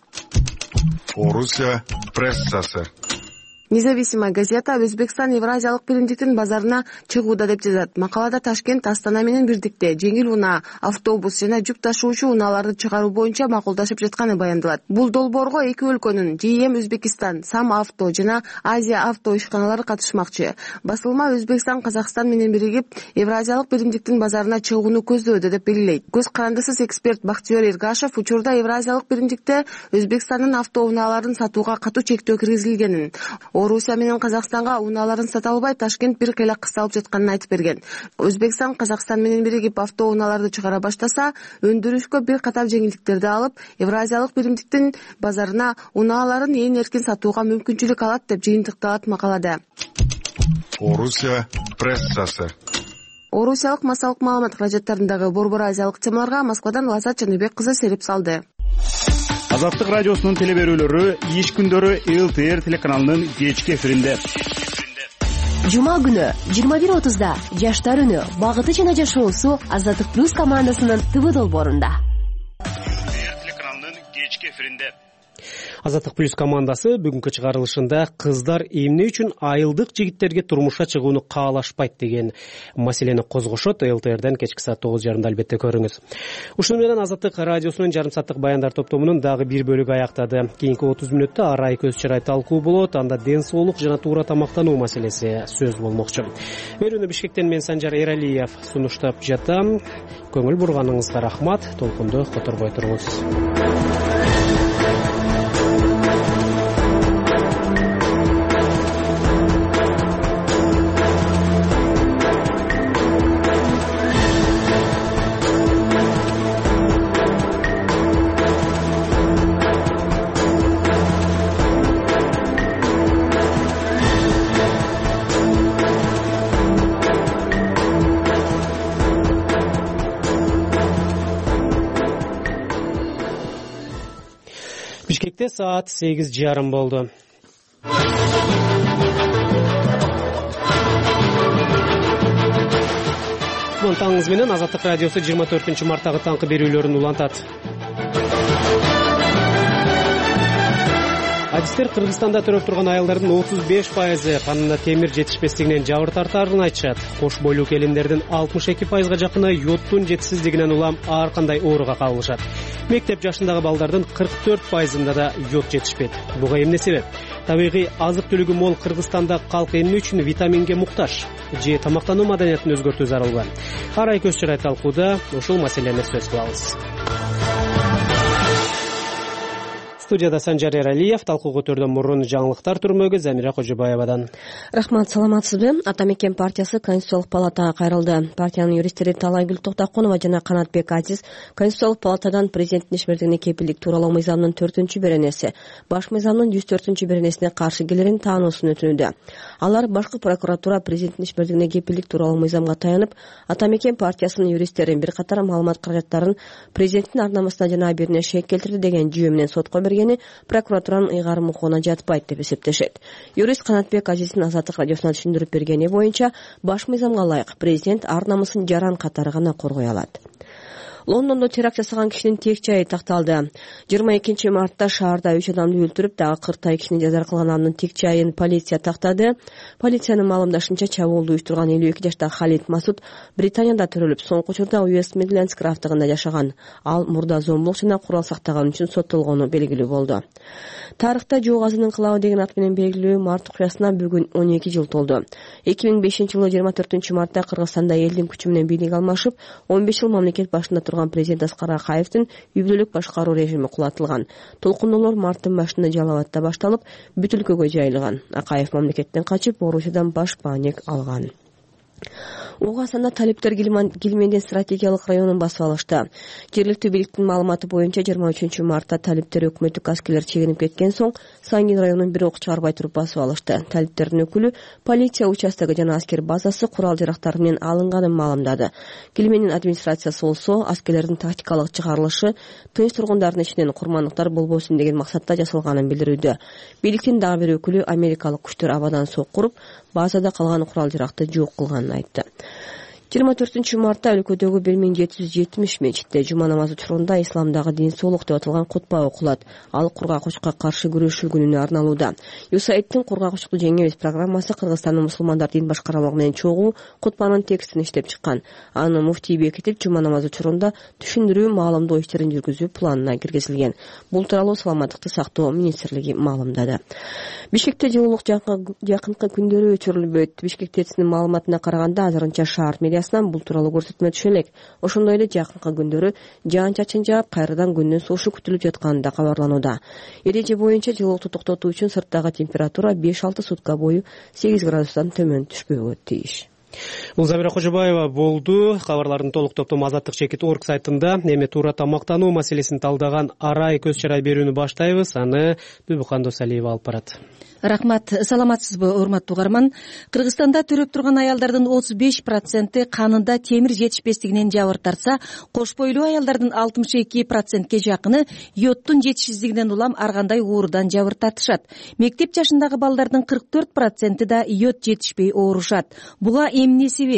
Орусия прессасы. Независимая газета Өзбекстан Евразиялык биримдиктин базарына чыгууда деп жазат. Макалада Ташкент Астана менен бирдикте жеңил унаа, автобус жана жүк ташуучу унааларды чыгаруу боюнча макулдашып жатканы баяндалат. Бул долбоорго эки өлкөнүн джи эм Өзбекистан, Сам Авто жана Азия Авто ишканалары катышмакчы. Басылма Өзбекстан Казакстан менен биригип Евразиялык биримдиктин базарына чыгууну көздөөдө деп белгилейт. Көз карандысыз эксперт Бактиер Эргашев учурда Евразиялык биримдикте Өзбекстандын авто унааларын сатууга катуу чектөө киргизилгенин, Орусия менен Казакстанга унааларын сата албай Ташкент бир кыйла кысталып жатканын айтып берген. Өзбекстан Казакстан менен биригип авто унааларды чыгара баштаса, өндүрүшкө бир катар жеңилдиктерди алып, Евразиялык биримдиктин базарына унааларын эң эркин сатууга мүмкүнчүлүк алат деп жыйынтыкталат макалада. Орусия прессасы. Орусиялык массалык маалымат каражаттарындагы Борбор Азиялык темаларга Москвадан Лазат Жаныбек кызы серип салды. Азаттык радиосунун телеберүүлөрү иш күндөрү эл тэ эр телеканалынын кечки эфиринде. Жума күнү жыйырма бир отузда Жаштар үнү багыты жана жашоосу Азаттык плюс командасынын ТВ долбоорунда. эл тэ эр телеканалынын кечки эфиринде. Азаттык плюс командасы бүгүнкү чыгарылышында кыздар эмне үчүн айылдык жигиттерге турмушка чыгууну каалашпайт деген маселени козгошот. ЛТРден кечки саат тогуз жарымда албетте көрүңүз. Ушуну менен Азаттык радиосунун жарым сааттык баяндар топтомунун дагы бир бөлүгү аяктады. Кийинки отуз мүнөттө арай көз чырай талкуу болот. Анда ден соолук жана туура тамактануу маселеси сөз болмокчу. Берүүнү Бишкектен мен Санжар Эралиев сунуштап жатам. Көңүл бурганыңызга рахмат. Толкунду которбой туруңуз. Бишкекте саат сегиз жарым болду. Бул таңыңыз менен Азаттык радиосу жыйырма төртүнчү марттагы таңкы берүүлөрүн улантат. Адистер Кыргызстанда төрөп турган айылдардын отуз беш пайызы канында темир жетишпестигинен жабыр тартаарын айтышат. Кош бойлуу келиндердин алтымыш эки пайызга жакыны йодтун жетишсиздигинен улам ар кандай ооруга кабылышат. Мектеп жашындагы балдардын кырк төрт пайызында да йод жетишпейт. Буга эмне себеп? Табигый азык-түлүгү мол Кыргызстанда калк эмне үчүн витаминге муктаж? Же тамактануу маданиятын өзгөртүү зарылбы? Арай көз чырай талкууда ушул маселени сөз кылабыз. Студияда Санжар Эралиев, талкуу көтөрдөн мурун жаңылыктар түрмөгү Замира Кожобаевадан. Рахмат, саламатсызбы? Ата мекен партиясы Конституциялык палатага кайрылды. Партиянын юристтери Талайгүл Токтокунова жана Канатбек Азиз Конституциялык палатадан президенттин ишмердигине кепилдик тууралоо мыйзамынын төртүнчү беренеси, баш мыйзамдын жүз төртүнчү беренесине каршы келерин таануусун өтүнүүдө. Алар башкы прокуратура президенттин ишмердигине кепилдик тууралуу мыйзамга таянып, Ата мекен партиясынын юристтери бир катар маалымат каражаттарын президенттин арнамасына жана абирине шек келтирди деген жүйө менен сотко берген прокуратуранын ыйгарым укугуна жатпайт деп эсептешет. Юрист Канатбек Азиздин Азаттык радиосуна түшүндүрүп бергени боюнча, баш мыйзамга ылайык президент ар намысын жаран катары гана коргой алат. Лондондо теракт жасаган кишинин тек жайы такталды. жыйырма экинчи мартта шаарда үч адамды өлтүрүп, дагы кырктай кишини жаза кылган анын тек жайын полиция тактады. Полициянын маалымдашынча, чабуулду уюштурган элүү эки жаштагы Халид Масуд Британияда төрөлүп, соңку учурда Уэст Мидлендс крафтыгында жашаган. Ал мурда зомбулук жана курал сактаган үчүн соттолгону белгилүү болду. Тарыхта жоо газынын кылабы деген ат менен белгилүү март окуясына бүгүн он эки жыл толду. эки миң бешинчи жылы жыйырма төртүнчү мартта Кыргызстанда элдин күчү менен бийлик алмашып, он беш жыл мамлекет башында турган президент Аскар Акаевдин үй бүлөлүк башкаруу режими кулатылган. Толкунулор марттын башында Жалал Абадта башталып, бүт өлкөгө жайылган. Акаев мамлекеттен качып, Орусиядан баш бааник алган. Угасанда талиптер Килмендин стратегиялык районун басып алышты. Жергиликтүү бийликтин маалыматы боюнча жыйырма үчүнчү мартта талиптер өкмөттүк аскерлер чегинип кеткен соң Сангин районун бир ок чыгарбай туруп басып алышты. Талиптердин өкүлү полиция участогу жана аскер базасы курал жарактары менен алынганын маалымдады. Килмендин администрациясы болсо аскерлердин тактикалык чыгарылышы тынч тургундардын ичинен курмандыктар болбосун деген максатта жасалганын билдирүүдө. Бийликтин дагы бир өкүлү америкалык күчтөр абадан соккуруп, базада калган курал жаракты жок кылганын айтты. жыйырма төртүнчү мартта өлкөдөгү бир миң жети жүз жетимиш мечитте жума намазы учурунда исламдагы дин соолук деп аталган кутба окулат. Ал кургак-учукка каршы күрөшүү күнүнө арналууда. ЮСАИДтин кургак-учукту жеңебиз программасы Кыргызстандын мусулмандар дин башкармалыгы менен чогуу кутбанын текстин иштеп чыккан. Аны муфтий бекитип, жума намазы учурунда түшүндүрүү, маалымдоо иштерин жүргүзүү планына киргизилген. Бул тууралуу Саламаттыкты сактоо министрлиги маалымдады. Бишкекте жылуулук жакынкы күндөрү өчүрүлбөйт. Бишкек тетисинин маалыматына караганда, азырынча шаар медиасынан бул тууралуу көрсөтмө түшө элек. Ошондой эле жакынкы күндөрү жаан-чачын жаап, кайрадан күндүн суушу күтүлүп жатканы да кабарланууда. Эреже боюнча жылуулукту токтотуу үчүн сырттагы температура беш алты сутка бою сегиз градустан төмөн түшпөгө тийиш. Бул Замира Кожобаева болду. Кабарлардын толук топтому Азаттык чекит орг сайтында эми туура тамактануу маселесин талдаган арай көз чырай берүүнү баштайбыз. Аны Бүбүкан Досалиева алып барат. Рахмат, саламатсызбы, урматтуу угарман? Кыргызстанда төрөп турган аялдардын отуз беш проценти канында темир жетишпестигинен жабыр тартса, кош бойлуу аялдардын алтымыш эки процентке жакыны йодтун жетишсиздигинен улам ар кандай оорудан жабыр тартышат. Мектеп жашындагы балдардын кырк төрт проценти да йод жетишпей оорушат. Буга эмне себеп?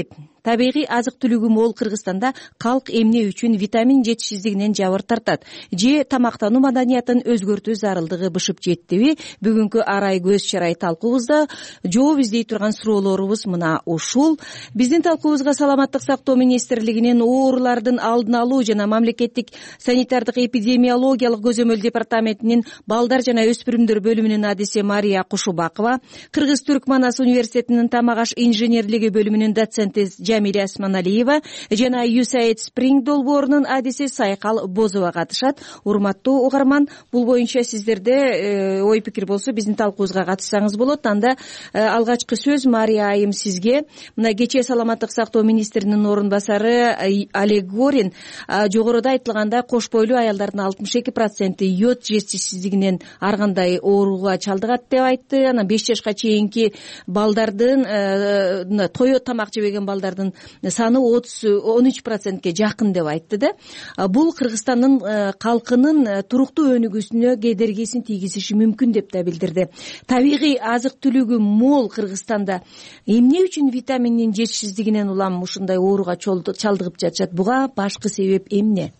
табигый азык түлүгү мол Кыргызстанда калк эмне үчүн витамин жетишсиздигинен жабыр тартат же тамактануу маданиятын өзгөртүү зарылдыгы бышып жеттиби? Бүгүнкү арай көз чарай талкуубузда жооп издей турган суроолорубуз мына ушул. Биздин талкуубузга саламаттык сактоо министрлигинин оорулардын алдын алуу жана мамлекеттик санитардык эпидемиологиялык көзөмөл департаментинин балдар жана өспүрүмдөр бөлүмүнүн адиси Мария Кушубакова, Кыргыз-Түрк Манас университетинин тамак аш инженерлиги бөлүмүнүн доценти Жамиля Осмоналиева жана ю эс эй ай ди Спринг долбоорунун адиси Сайкал Бозова катышат. Урматтуу угарман, бул боюнча сиздерде ой пикир болсо биздин талкуубузга катышсаңыз болот. Анда алгачкы сөз Мария айым сизге. Мына кечээ саламаттык сактоо министринин орун басары Олег Горин жогоруда айтылганда кош бойлуу аялдардын алтымыш эки проценти йод жетишсиздигинен ар кандай ооруга чалдыгат деп айтты. Анан беш жашка чейинки балдардын тое тамак жебеген балдардын саны он үч процентке жакын деп айтты да. Бул Кыргызстандын калкынын туруктуу өнүгүүсүнө кедергисин тийгизиши мүмкүн деп да билдирди. Табигый азык түлүгү мол Кыргызстанда эмне үчүн витаминдин жетишсиздигинен улам ушундай ооруга чалдыгып жатышат? Буга башкы себеп эмне?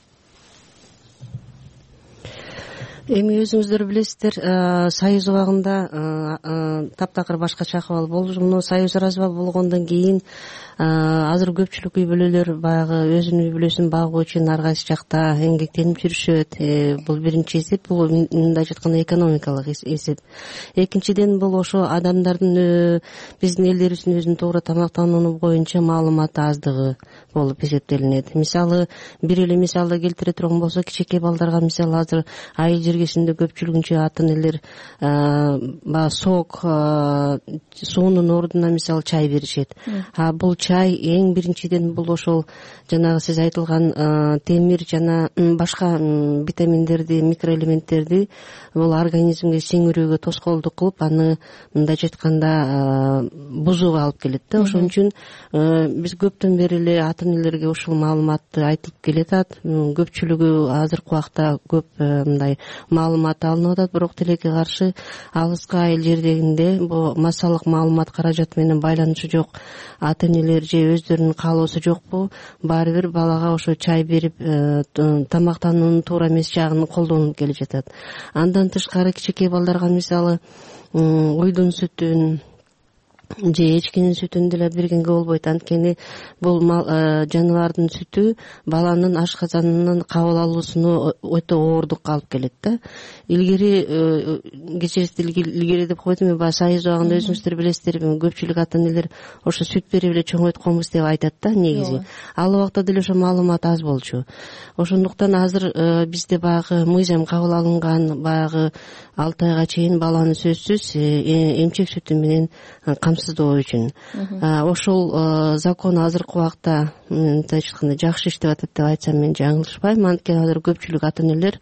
Эми өзүңүздөр билесиздер, Союз убагында таптакыр башкача акыбал болчу. Мына Союз развал болгондон кийин азыр көпчүлүк үй бүлөлөр баягы өзүнүн үй бүлөсүн багуу үчүн ар кайсы жакта эмгектенип жүрүшөт. Бул биринчи эсеп, бул мындай айтканда экономикалык эсеп. Экинчиден бул ошо адамдардын биздин элдерибиздин өзүнүн туура тамактануу боюнча маалыматы аздыгы болуп эсептелинет. Мисалы, бир эле мисалды келтире турган болсок, кичинекей балдарга мисалы азыр айыл жергесинде көпчүлүгүнчө ата энелер баягы сок суунун ордуна мисалы чай беришет. А бул чай эң биринчиден бул ошол жанагы сиз айтылган темир жана башка витаминдерди, микроэлементтерди бул организмге сиңирүүгө тоскоолдук кылып, аны мындайча айтканда бузууга алып келет да. Ошон үчүн биз көптөн бери эле ата энелерге ушул маалыматты айтылып келатат. Көпчүлүгү азыркы убакта көп мындай маалымат алынып атат, бирок тилекке каршы алыскы айыл жердегинде бул массалык маалымат каражаты менен байланышы жок ата энелер же өздөрүнүн каалоосу жокпу, баары бир балага ошо чай берип тамактануунун туура эмес жагын колдонуп келе жатат. Андан тышкары кичинекей балдарга мисалы уйдун сүтүн же эчкинин сүтүн деле бергенге болбойт. Анткени бул жаныбардын сүтү баланын ашказанынын кабыл алуусуну өтө оордукка алып келет да. Илгери кечирисиз илгери деп койдум, эми баягы Союз убагында өзүңүздөр билесиздер, көпчүлүк ата энелер ошо сүт берип эле чоңойтконбуз деп айтат да негизи. Ал убакта деле ошо маалымат аз болчу. Ошондуктан азыр бизде баягы мыйзам кабыл алынган, баягы алты айга чейин баланы сөзсүз эмчек сүтү менен камсыздоо үчүн. Ошол закон азыркы убакта мындайча айтканда жакшы иштеп атат деп айтсам мен жаңылышпайм. Анткени азыр көпчүлүк ата энелер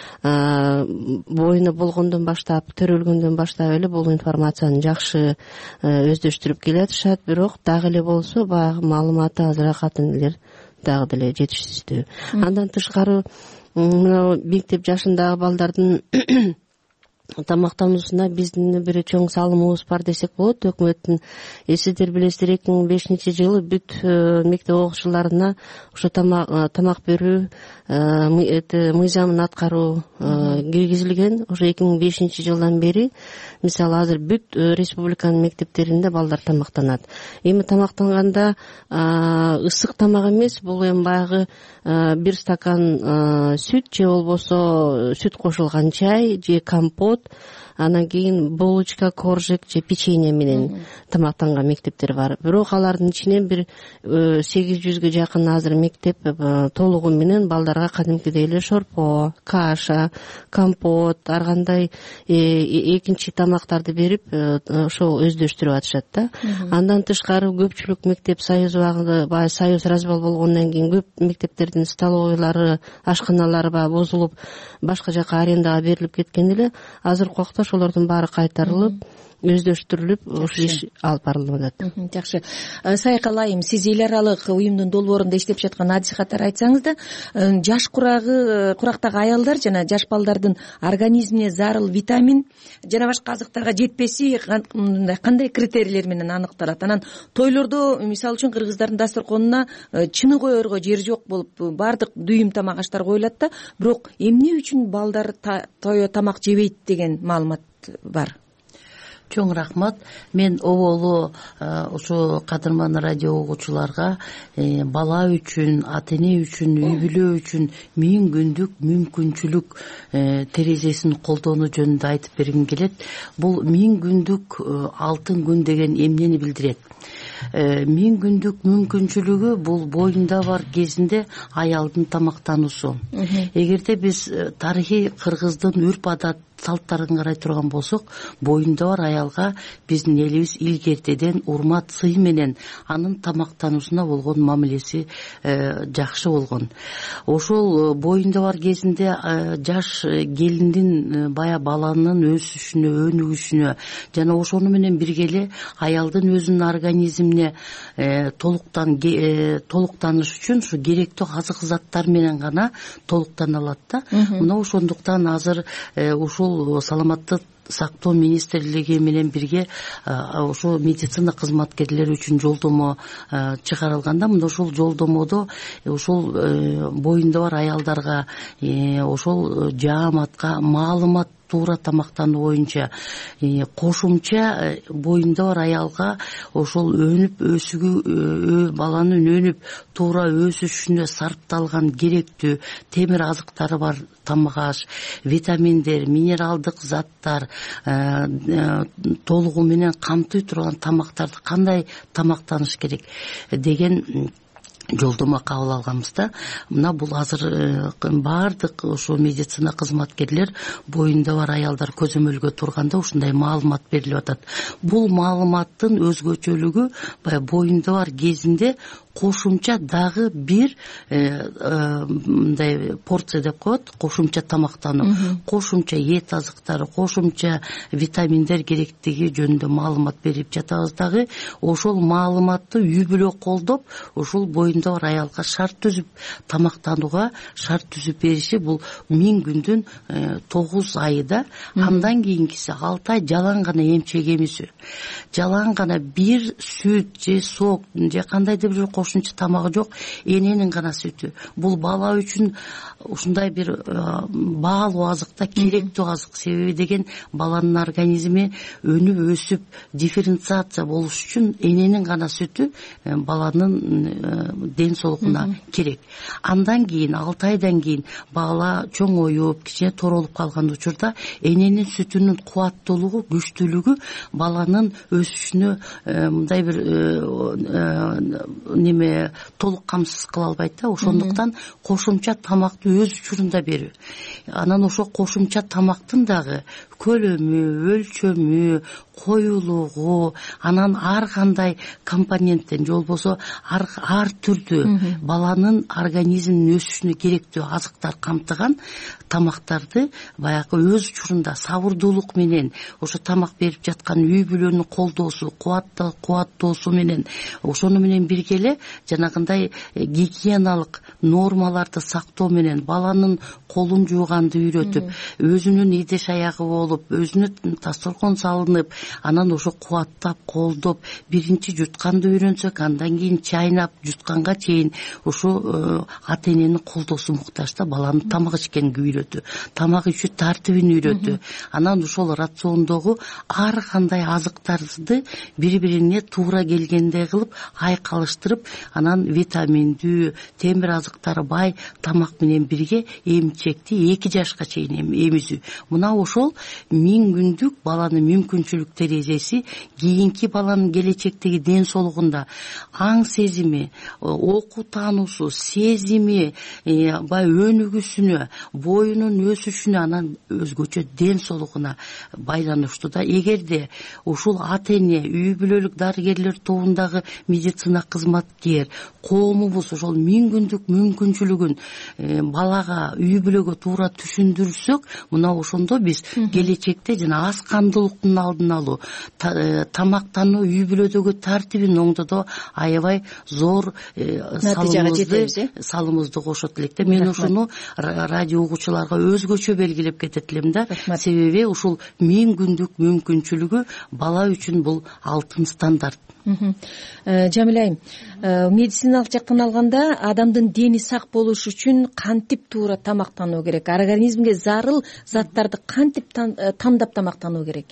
боюна болгондон баштап, төрөлгөндөн баштап эле бул информацияны жакшы өздөштүрүп келатышат. Бирок дагы эле болсо баягы маалыматы азыраак ата энелер дагы деле жетишсиздүү. Андан тышкары мына мектеп жашындагы балдардын тамактануусуна биздин бир чоң салымыбыз бар десек болот. Өкмөттүн, сиздер билесиздер, эки миң бешинчи жылы бүт мектеп окуучуларына ошо тамак берүү мыйзамын аткаруу киргизилген. Ошо эки миң бешинчи жылдан бери мисалы азыр бүт республиканын мектептеринде балдар тамактанат. Эми тамактанганда ысык тамак эмес, бул эми баягы бир стакан сүт же болбосо сүт кошулган чай же компот, анан кийин булочка, коржик же печенье менен тамактанган мектептер бар. Бирок алардын ичинен бир сегиз жүзгө жакын азыр мектеп толугу менен балдарга кадимкидей эле шорпо, каша, компот, ар кандай экинчи тамактарды берип ошол өздөштүрүп атышат да. Андан тышкары көпчүлүк мектеп Союз убагында, баягы Союз развал болгондон кийин көп мектептердин столовойлары, ашканалары баягы бузулуп, башка жака арендага берилип кеткен эле. азыркы убакта ошолордун баары кайтарылып өздөштүрүлүп ушул иш алып барылып атат. Жакшы. Сайкал айым, сиз эл аралык уюмдун долбоорунда иштеп жаткан адис катары айтсаңыз да, жаш курагы курактагы аялдар жана жаш балдардын организмине зарыл витамин жана башка азыктарга жетпеси кандай критерийлер менен аныкталат? Анан тойлордо мисалы үчүн кыргыздардын дасторконуна чыны коерго жер жок болуп баардык дүйүм тамак аштар коюлат да, бирок эмне үчүн балдар тое тамак жебейт деген маалымат бар. Чоң рахмат. Мен оболу ушу кадырман радио угуучуларга бала үчүн, ата эне үчүн, үй бүлө үчүн миң күндүк мүмкүнчүлүк терезесин колдонуу жөнүндө айтып бергим келет. Бул миң күндүк алтын күн деген эмнени билдирет? Миң күндүк мүмкүнчүлүгү бул боюнда бар кезинде аялдын тамактануусу. Эгерде биз тарыхый кыргыздын үрп адат салттарын карай турган болсок, боюнда бар аялга биздин элибиз илгертеден урмат сый менен анын тамактануусуна болгон мамилеси жакшы болгон. Ошол боюнда бар кезинде жаш келиндин бая баланын өсүшүнө, өнүгүшүнө жана ошону менен бирге эле аялдын өзүнүн организмине толуктан толуктаныш үчүн ушу керектүү азык заттар менен гана толуктана алат да. Мына ошондуктан азыр ушул саламаттык сактоо министрлиги менен бирге ошо медицина кызматкерлери үчүн жолдомо чыгарылганда, мына ошол жолдомодо ошол боюнда бар аялдарга ошол жааматка маалымат туура тамактануу боюнча кошумча боюнда бар аялга ошол өнүп өсүгү баланын өнүп туура өсүшүнө сарпталган керектүү темир азыктары бар тамак аш, витаминдер, минералдык заттар толугу менен камтый турган тамактарды кандай тамактаныш керек деген жолдомо кабыл алганбыз да. Мына бул азыр баардык ошо медицина кызматкерлер боюнда бар аялдар көзөмөлгө турганда ушундай маалымат берилип атат. Бул маалыматтын өзгөчөлүгү баягы боюнда бар кезинде кошумча дагы бир мындай порция деп коет, кошумча тамактануу, кошумча эт азыктары, кошумча витаминдер керектиги жөнүндө маалымат берип жатабыз дагы. Ошол маалыматты үй бүлө колдоп, ошол боюнда бар аялга шарт түзүп тамактанууга шарт түзүп бериши бул миң күндүн тогуз айда. Андан кийинкиси алты ай жалаң гана эмчек эмизүү, жалаң гана бир сүт же сок же кандайдыр бир кошумча тамагы жок, эненин гана сүтү. Бул бала үчүн ушундай бир баалуу азыкта керектүү азык. Себеби деген баланын организми өнүп өсүп дифференциация болуш үчүн эненин гана сүтү баланын ден соолугуна керек. Андан кийин алты айдан кийин бала чоңоюп, кичине торолуп калган учурда эненин сүтүнүн кубаттуулугу, күчтүүлүгү баланын өсүшүнө мындай бир неме толук камсыз кыла албайт да. Ошондуктан кошумча тамакты өз учурунда берүү. Анан ошо кошумча тамактын дагы көлөмү, өлчөмү, коюлугу, анан ар кандай компоненттен же болбосо ар, ар түрдүү баланын организминин өсүшүнө керектүү азыктар камтыган тамактарды баягы өз учурунда сабырдуулук менен ошо тамак берип жаткан үй бүлөнүн колдоосу, кубатты кубаттоосу менен ошону менен бирге эле жанагындай гигиеналык нормаларды сактоо менен баланын колун жууганды үйрөтүп, өзүнүн идеш аягы болуп, өзүнө дасторкон салынып, анан ошо кубаттап, колдоп, биринчи жутканды үйрөнсөк, андан кийин чайнап, жутканга чейин ошо ата эненин колдоосу муктаж да. Баланын тамак ичкенге үйрөтүү, тамак ичүү тартибин үйрөтүү. Анан ошол рациондогу ар кандай азыктарды бири-бирине туура келгендей кылып айкалыштырып, анан витаминдүү, темир азыктары бай тамак менен бирге эмчекти эки жашка чейин эмизүү. Мына ошол миң күндүк баланын мүмкүнчүлүк терезеси кийинки баланын келечектеги ден соолугунда аң сезими, окуу таануусу, сезими, бай өнүгүүсүнө, боюнун өсүшүнө, анан өзгөчө ден соолугуна байланыштуу да. Эгерде ушул ата эне, үй бүлөлүк дарыгерлер тобундагы медицина кызматкер, коомубуз ошол миң күндүк мүмкүнчүлүгүн балага, үй бүлөгө туура түшүндүрсөк, мына ошондо биз келечекте жана аз камдуулуктун алдын алуу, тамактануу, үй бүлөдөгү тартибин оңдоодо аябай зор салымыбызды салымыбызды кошот элек да. Мен ошону радио угуучуларга өзгөчө белгилеп кетет элем да. Себеби ушул миң күндүк мүмкүнчүлүгү бала үчүн бул алтын стандарт. Жамиля айым, медициналык жактан алганда адамдын дени сак болуш үчүн кантип туура тамактануу керек? Организмге зарыл заттарды кантип тандап тамактануу керек?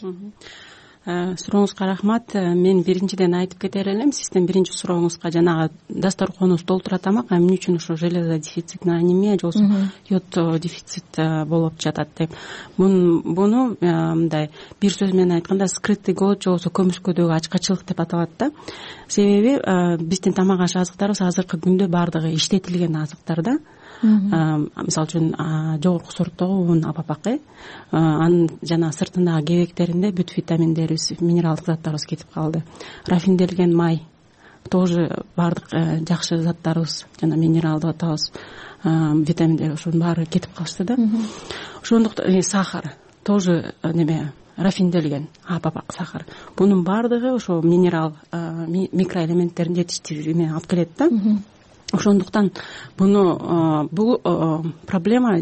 Сурооңузга рахмат. Мен биринчиден айтып кетер элем, сиздин биринчи сурооңузга жанагы дасторконубуз толтура тамак, эмне үчүн ошо железо дефицитный анемия же болбосо йод дефицит болуп жатат деп. Буну мындай бир сөз менен айтканда скрытый голод же болбосо көмүскөдөгү ачкачылык деп аталат да. Себеби биздин тамак аш азыктарыбыз азыркы күндө баардыгы иштетилген азыктар да. Мисалы үчүн жогорку сорттогу ун, апапак, анын жана сыртындагы кебектеринде бүт витаминдерибиз, минералдык заттарыбыз кетип калды. Рафинделген май тоже баардык жакшы заттарыбыз, жана минерал деп атабыз, витаминдер ошонун баары кетип калышты да. Ошондуктан сахар тоже неме рафинделген апапак сахар. Бунун баардыгы ошо минерал, микроэлементтердин жетиштигине алып келет да. Ошондуктан буну бул проблема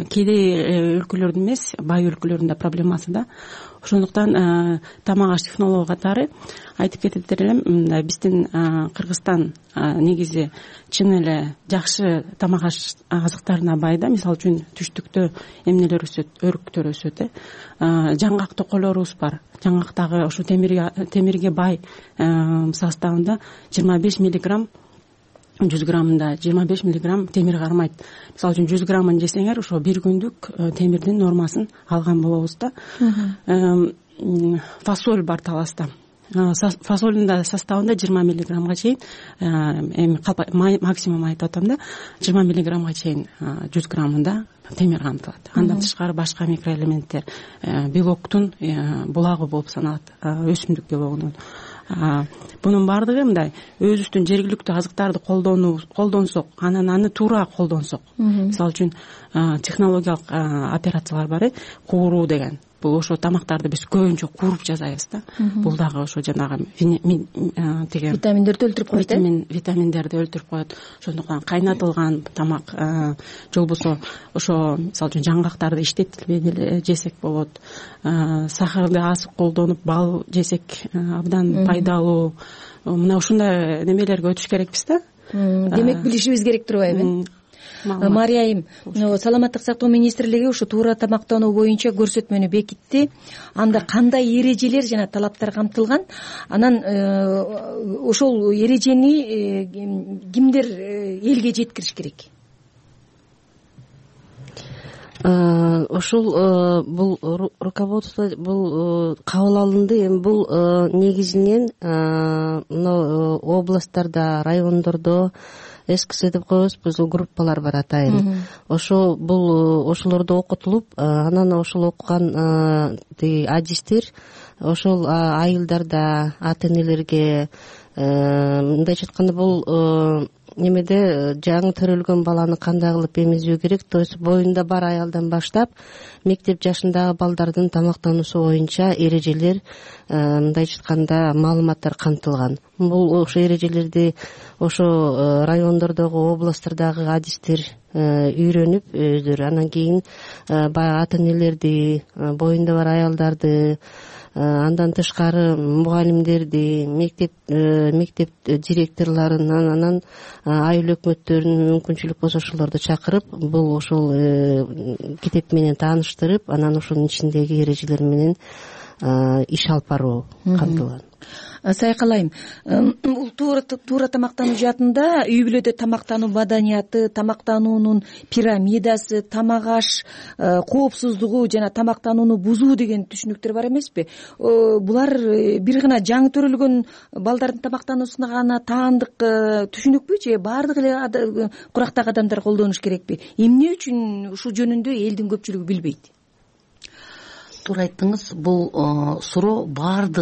кедей өлкөлөрдүн эмес, бай өлкөлөрдүн да проблемасы да. Ошондуктан тамак аш технологу катары айтып кетет элем, мындай биздин Кыргызстан негизи чын эле жакшы тамак аш азыктарына бай да. Мисалы үчүн түштүктө эмнелер өсөт, өрүктөр өсөт, жаңгак токойлорубуз бар. Жаңгактагы ошо темирге бай составында жыйырма беш миллиграмм жүз граммында жыйырма беш миллиграмм темир кармайт. Мисалы үчүн жүз граммын жесеңер, ошо бир күндүк темирдин нормасын алган болобуз да. Фасоль бар таласта. Фасолдун да составында жыйырма миллиграммга чейин, эми максимум айтып атам да, жыйырма миллиграммга чейин жүз граммында темир камтылат. Андан тышкары башка микроэлементтер, белоктун булагы болуп саналат, өсүмдүк белогунун. Бунун баардыгы мындай өзүбүздүн жергиликтүү азыктарды колдонсок, анан аны туура колдонсок. Мисалы үчүн технологиялык операциялар бар, кууруу деген. Бул ошо тамактарды биз көбүнчө кууруп жасайбыз да. Бул дагы ошо жанагы витаминдерди өлтүрүп коет. Витаминдерди өлтүрүп коет. Ошондуктан кайнатылган тамак же болбосо ошо мисалы үчүн жаңгактарды иштетилбей жесек болот. Сахарды аз колдонуп бал жесек абдан пайдалуу. Мына ушундай немелерге өтүш керекпиз да. Демек билишибиз керек турбайбы? Мария айым, саламаттык сактоо министрлиги ушу туура тамактануу боюнча көрсөтмөнү бекитти. Анда кандай эрежелер жана талаптар камтылган? Анан ошол эрежени кимдер элге жеткириш керек? Ушул бул руководство бул кабыл алынды. Эми бул негизинен мына областтарда, райондордо СКС деп коебуз, биз группалар бар атайын. Ошо бул ошолордо окутулуп, анан ошол окуган адистер ошол айылдарда ата энелерге мындайча айтканда бул немеде жаңы төрөлгөн баланы кандай кылып эмизүү керек, то есть боюнда бар аялдан баштап мектеп жашындагы балдардын тамактануусу боюнча эрежелер, мындайча айтканда маалыматтар камтылган. Бул ошо эрежелерди ошо райондордогу, областтардагы адистер үйрөнүп өздөрү, анан кийин баягы ата энелерди, боюнда бар аялдарды, андан тышкары мугалимдерди, мектеп мектеп директорлорун, анан айыл өкмөттөрүнүн мүмкүнчүлүк болсо ошолорду чакырып, бул ошол китеп менен тааныштырып, анан ошонун ичиндеги эрежелер менен иш алып баруу камтылган. Сайкалайым, бул туура тамактануу жаатында үй бүлөдө тамактануу маданияты, тамактануунун пирамидасы, тамак аш коопсуздугу жана тамактанууну бузуу деген түшүнүктөр бар эмеспи? Булар бир гана жаңы төрөлгөн балдардын тамактануусуна гана таандык түшүнүкпү же баардык эле курактагы адамдар колдонуш керекпи? Эмне үчүн ушул жөнүндө элдин көпчүлүгү билбейт? Туура айттыңыз, бул суроо баардык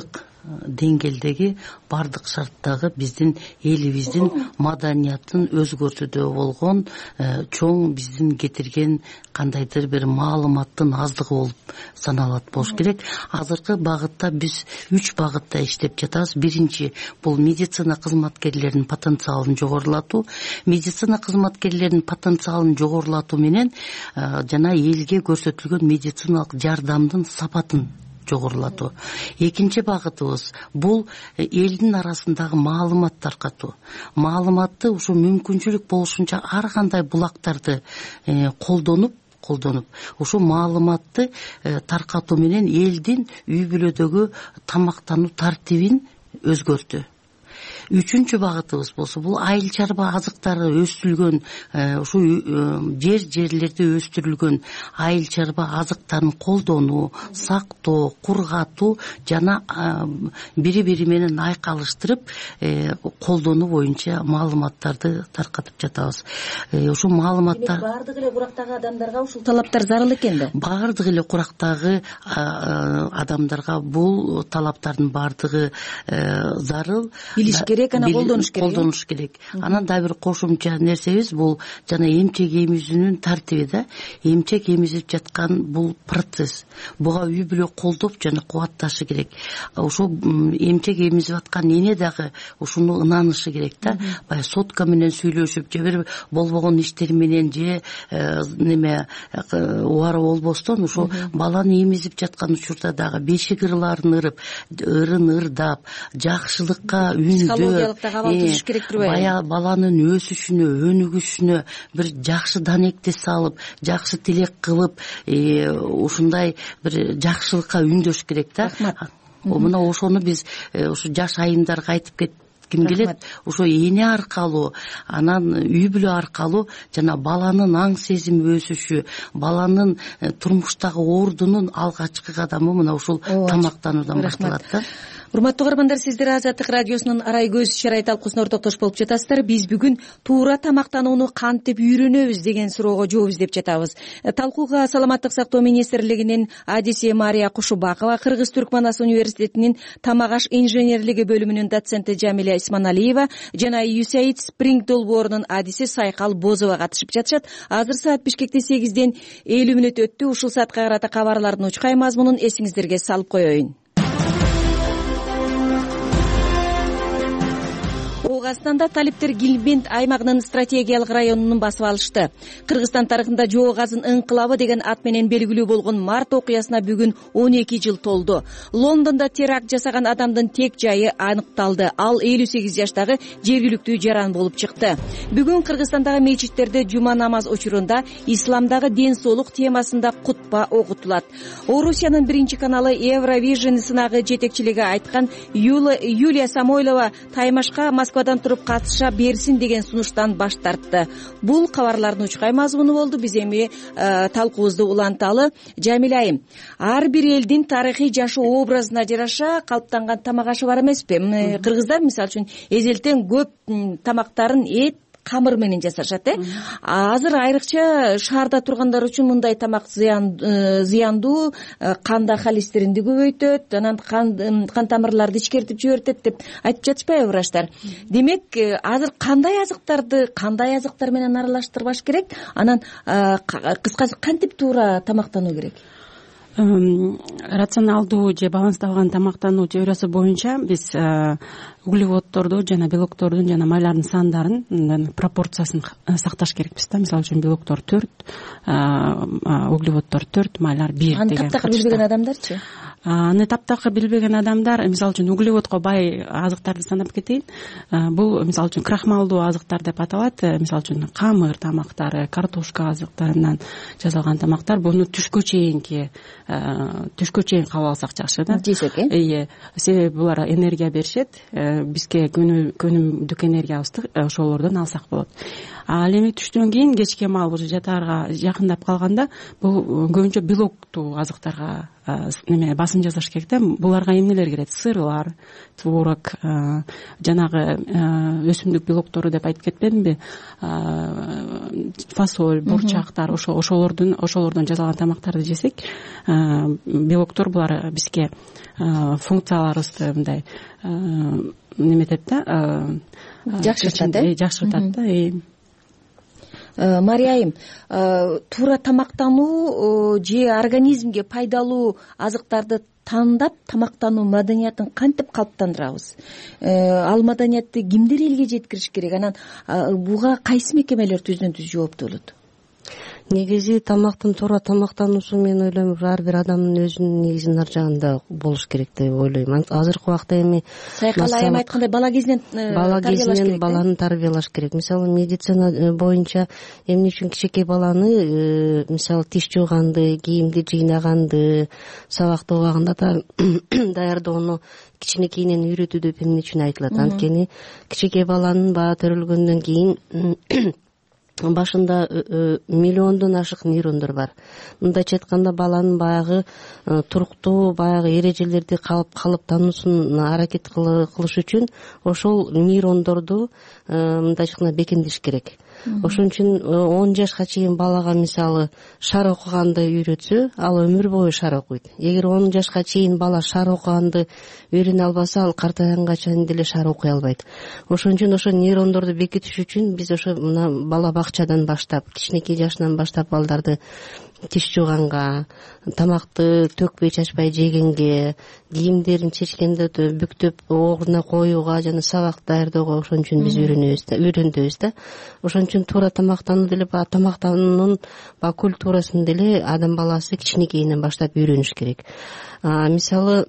деңгээлдеги бардык шарттагы биздин элибиздин маданиятын өзгөртүүдө болгон чоң биздин кетирген кандайдыр бир маалыматтын аздыгы болуп саналат болуш керек. Азыркы багытта биз үч багытта иштеп жатабыз. Биринчи бул медицина кызматкерлеринин потенциалын жогорулатуу. Медицина кызматкерлеринин потенциалын жогорулатуу менен жана элге көрсөтүлгөн медициналык жардамдын сапатын жогорулатуу. Экинчи багытыбыз бул элдин арасындагы маалымат таркатуу. Маалыматты ушу мүмкүнчүлүк болушунча ар кандай булактарды колдонуп колдонуп ушу маалыматты таркатуу менен элдин үй бүлөдөгү тамактануу тартибин өзгөртүү. Үчүнчү багытыбыз болсо бул айыл чарба азыктары өстүрүлгөн, ушу жер жерлерде өстүрүлгөн айыл чарба азыктарын колдонуу, сактоо, кургатуу жана бири бири менен айкалыштырып колдонуу боюнча маалыматтарды таркатып жатабыз. Ушу маалыматтар баардык эле курактагы адамдарга ушул талаптар зарыл экен да. Баардык эле курактагы адамдарга бул талаптардын баардыгы зарыл. Керек, ана колдонуш керек. Колдонуш керек. Анан да бир кошумча нерсебиз бул жана эмчек эмизүүнүн тартиби да. Эмчек эмизип жаткан бул процесс. Буга үй бүлө колдоп жана кубатташы керек. Ошо эмчек эмизип аткан эне дагы ушуну ынанышы керек да. Баягы сотка менен сүйлөшүп, же бир болбогон иштер менен же неме убара болбостон ушу баланы эмизип жаткан учурда дагы бешик ырларын ырып, ырын ырдап, жакшылыкка үндөө бая баланын өсүшүнө, өнүгүшүнө бир жакшы данекти салып, жакшы тилек кылып, ушундай бир жакшылыкка үндөш керек да. Мына ошону биз ушу жаш айымдарга айтып кет ким келет, ошо эне аркалуу, анан үй бүлө аркалуу жана баланын аң сезими өсүшү, баланын турмуштагы ордунун алгачкы кадамы мына ушул тамактануудан башталат да. Урматтуу угармандар, сиздер Азаттык радиосунун арай көз чарай талкуусуна ортоктош болуп жатасыздар. Биз бүгүн туура тамактанууну кантип үйрөнөбүз деген суроого жооп издеп жатабыз. Талкууга Саламаттык сактоо министрлигинин адиси Мария Кушубакова, Кыргыз-Түркманас университетинин тамак аш инженерлиги бөлүмүнүн доценти Жамиля Исманалиева жана ю эс эй ай ди Спринг долбоорунун адиси Сайкал Бозова катышып жатышат. Азыр саат Бишкекте сегизден элүү мүнөт өттү. Ушул саатка карата кабарлардын учкай мазмунун эсиңиздерге салып коеюн. Астанда талиптер Гилбент аймагынын стратегиялык районунун басып алышты. Кыргызстан тарыхында жоо газын ыңкылабы деген ат менен белгилүү болгон март окуясына бүгүн он эки жыл толду. Лондондо теракт жасаган адамдын тек жайы аныкталды. Ал элүү сегиз жаштагы жергиликтүү жаран болуп чыкты. Бүгүн Кыргызстандагы мечиттерде жума намаз учурунда исламдагы ден соолук темасында кутба окутулат. Орусиянын биринчи каналы Евровижн сынагы жетекчилиги айткан Юлия Самойлова таймашка Москвадан туруп катыша берсин деген сунуштан баш тартты. Бул кабарлардын учкай мазмуну болду. Биз эми талкуубузду уланталы. Жамиля айым, ар бир элдин тарыхый жашоо образына жараша калыптанган тамак ашы бар эмеспи? Кыргыздар мисалы үчүн эзелтен көп тамактарын эт, камыр менен жасашат, э? Азыр айрыкча шаарда тургандар үчүн мындай тамак зыяндуу, канда холестеринди көбөйтөт, анан кан тамырларды ичкертип жибертет деп айтып жатышпайбы врачтар? Демек, азыр кандай азыктарды кандай азыктар менен аралаштырбаш керек? Анан кыскасы кантип туура тамактануу керек? Рационалдуу же балансталган тамактануу теориясы боюнча биз углеводдорду жана белоктордун жана майлардын сандарын, пропорциясын сакташ керекпиз да. Мисалы үчүн белоктор төрт, углеводдор төрт, майлар бир деген. Аны таптакыр билбеген адамдарчы? Аны таптакыр билбеген адамдар, мисалы үчүн углеводко бай азыктарды санап кетейин. Бул мисалы үчүн крахмалдуу азыктар деп аталат. Мисалы үчүн камыр тамактары, картошка азыктарынан жасалган тамактар. Буну түшкө чейинки түшкө чейин кабыл алсак жакшы да. Жесек, э? Ие, себеби булар энергия беришет. Бизге күнүмдүк энергиябызды ошолордон алсак болот. Ал эми түштөн кийин кечке маал уже жатаарга жакындап калганда бул көбүнчө белоктуу азыктарга неме басым жасаш керек да. Буларга эмнелер кирет? Сырлар, творог, жанагы өсүмдүк белоктору деп айтып кетпедимби? Фасоль, бурчактар, ошо ошолордун ошолордон жасалган тамактарды жесек, белоктор булар бизге функцияларыбызды мындай неметет да, жакшыртат, жакшыртат да. Мария айым, туура тамактануу же организмге пайдалуу азыктарды тандап тамактануу маданиятын кантип калыптандырабыз? Ал маданиятты кимдер элге жеткириш керек? Анан буга кайсы мекемелер түздөн түз жооптуу болот? Негизи тамактын туура тамактануусу мен ойлойм ар бир адамдын өзүнүн негизинин ар жагында болуш керек деп ойлойм. Азыркы убакта эми Сайкал айым айткандай бала кезинен бала кезинен баланы тарбиялаш керек. Мисалы медицина боюнча эмне үчүн кичинекей баланы мисалы тиш жууганды, кийимди жыйнаганды, сабакты убагында даярдоону кичинекейинен үйрөтүү деп эмне үчүн айтылат? Анткени кичинекей баланын баа төрөлгөндөн кийин башында миллиондон ашык нейрондор бар. Мындайча айтканда баланын баягы туруктуу баягы эрежелерди калыптануусун аракет кылыш үчүн ошол нейрондорду мындайча айтканда бекемдеш керек. Ошон үчүн он жашка чейин балага мисалы шар окуганды үйрөтсө, ал өмүр бою шар окуйт. Эгер он жашка чейин бала шар окуганды үйрөнө албаса, ал картайганга чейин деле шар окуй албайт. Ошон үчүн ошо нейрондорду бекитиш үчүн биз ошо мына бала бакчадан баштап, кичинекей жашынан баштап балдарды тиш жууганга, тамакты төкпөй чачпай жегенге, кийимдерин чечкенде бүктөп ордуна коюуга жана сабак даярдоого ошон үчүн биз үйрөнөбүз да, үйрөндөбүз да. Ошон үчүн туура тамактануу деле баягы тамактануунун баягы культурасын деле адам баласы кичинекейинен баштап үйрөнүш керек. Мисалы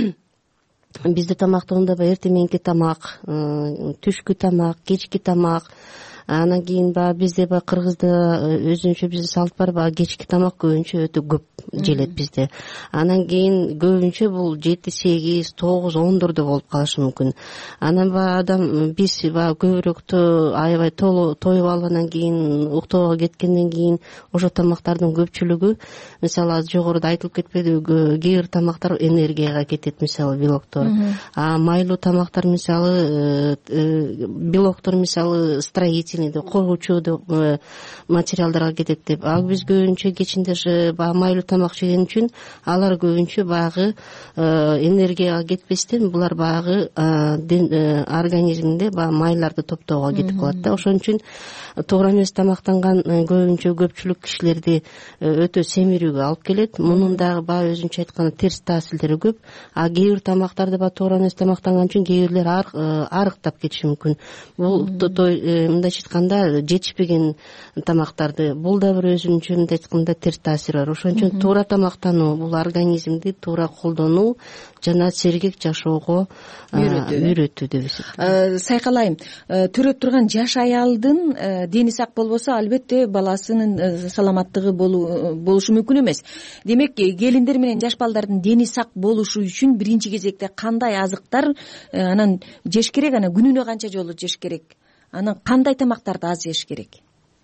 бизде тамактанууда баягы эртең мененки тамак, түшкү тамак, кечки тамак, анан кийин баягы бизде баягы кыргызда өзүнчө биздин салт бар, баягы кечки тамак көбүнчө өтө көп желет бизде. Анан кийин көбүнчө бул жети, сегиз, тогуз, ондордо болуп калышы мүмкүн. Анан баягы адам биз баягы көбүрөөк аябай тоюп алып анан кийин уктоого кеткенден кийин ошо тамактардын көпчүлүгү, мисалы азыр жогоруда айтылып кетпедиби, кээ бир тамактар энергияга кетет, мисалы белоктор. А майлуу тамактар мисалы белоктор мисалы строитель коргоочу материалдарга кетет деп. Ал биз көбүнчө кечинде баягы майлуу тамак жеген үчүн алар көбүнчө баягы энергияга кетпестен булар баягы организмде баягы майларды топтоого кетип калат да. Ошон үчүн туура эмес тамактанган көбүнчө көпчүлүк кишилерди өтө семирүүгө алып келет. Мунун дагы баягы өзүнчө айтканда терс таасирлери көп. А кээ бир тамактарды баягы туура эмес тамактанган үчүн кээ бирлер арыктап кетиши мүмкүн. Бул мындайча айтканда жетишпеген тамактарды, бул да бир өзүнчө мындай айтканда терс таасири бар. Ошон үчүн туура тамактануу бул организмди туура колдонуу жана сергек жашоого үйрөтүү деп эсептейм. Сайкал айым, төрөп турган жаш аялдын дени сак болбосо, албетте баласынын саламаттыгы болушу мүмкүн эмес. Демек, келиндер менен жаш балдардын дени сак болушу үчүн биринчи кезекте кандай азыктар анан жеш керек, анан күнүнө канча жолу жеш керек? Анан кандай тамактарды аз жеш керек?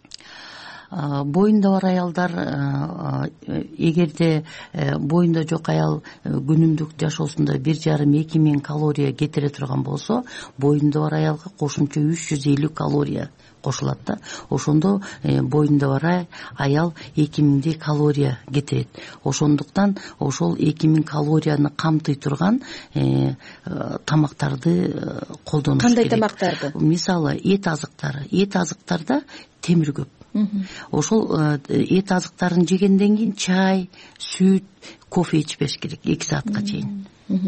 Боюнда бар аялдар, эгерде боюнда жок аял күнүмдүк жашоосунда бир жарым эки миң калория кетире турган болсо, боюнда бар аялга кошумча үч жүз элүү калория кошулат да. Ошондо боюнда бар аял эки миңдей калория кетирет. Ошондуктан ошол эки миң калорияны камтый турган тамактарды колдонуш керек. Кандай тамактарды? Мисалы, эт азыктары. Эт азыктарда темир көп. Ошол эт азыктарын жегенден кийин чай, сүт, кофе ичпеш керек эки саатка чейин.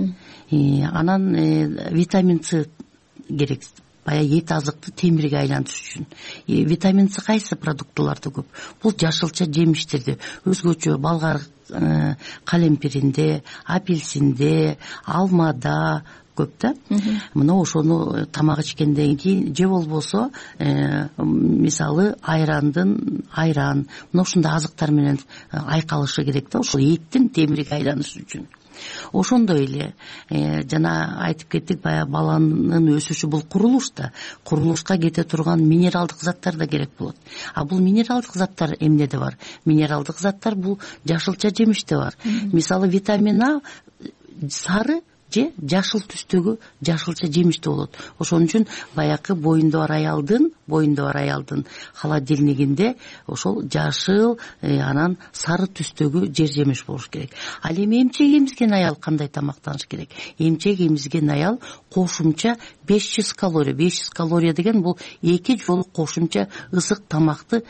Анан витамин С керек. Баягы эт азыкты темирге айлантыш үчүн. Витамин С кайсы продуктыларда көп? Бул жашылча жемиштерде, өзгөчө болгар калемпиринде, апельсинде, алмада көп да. Мына ошону тамак ичкенден кийин же болбосо мисалы айрандын айран, мына ушундай азыктар менен айкалышы керек да, ошол эттин темирге айланышы үчүн. ошондой эле жана айтып кеттик баягы баланын өсүшү бул курулуш да, курулушка кете турган минералдык заттар да керек болот. А бул минералдык заттар эмнеде бар? Минералдык заттар бул жашылча жемиште бар. Мисалы витамин А сары же жашыл түстөгү жашылча жемиште болот. Ошон үчүн баякы боюнда бар аялдын боюнда бар аялдын холодильнигинде ошол жашыл анан сары түстөгү жер жемиш болуш керек. Ал эми эмчек эмизген аял кандай тамактаныш керек? Эмчек эмизген аял кошумча беш жүз калория. беш жүз калория деген бул эки жолу кошумча ысык тамакты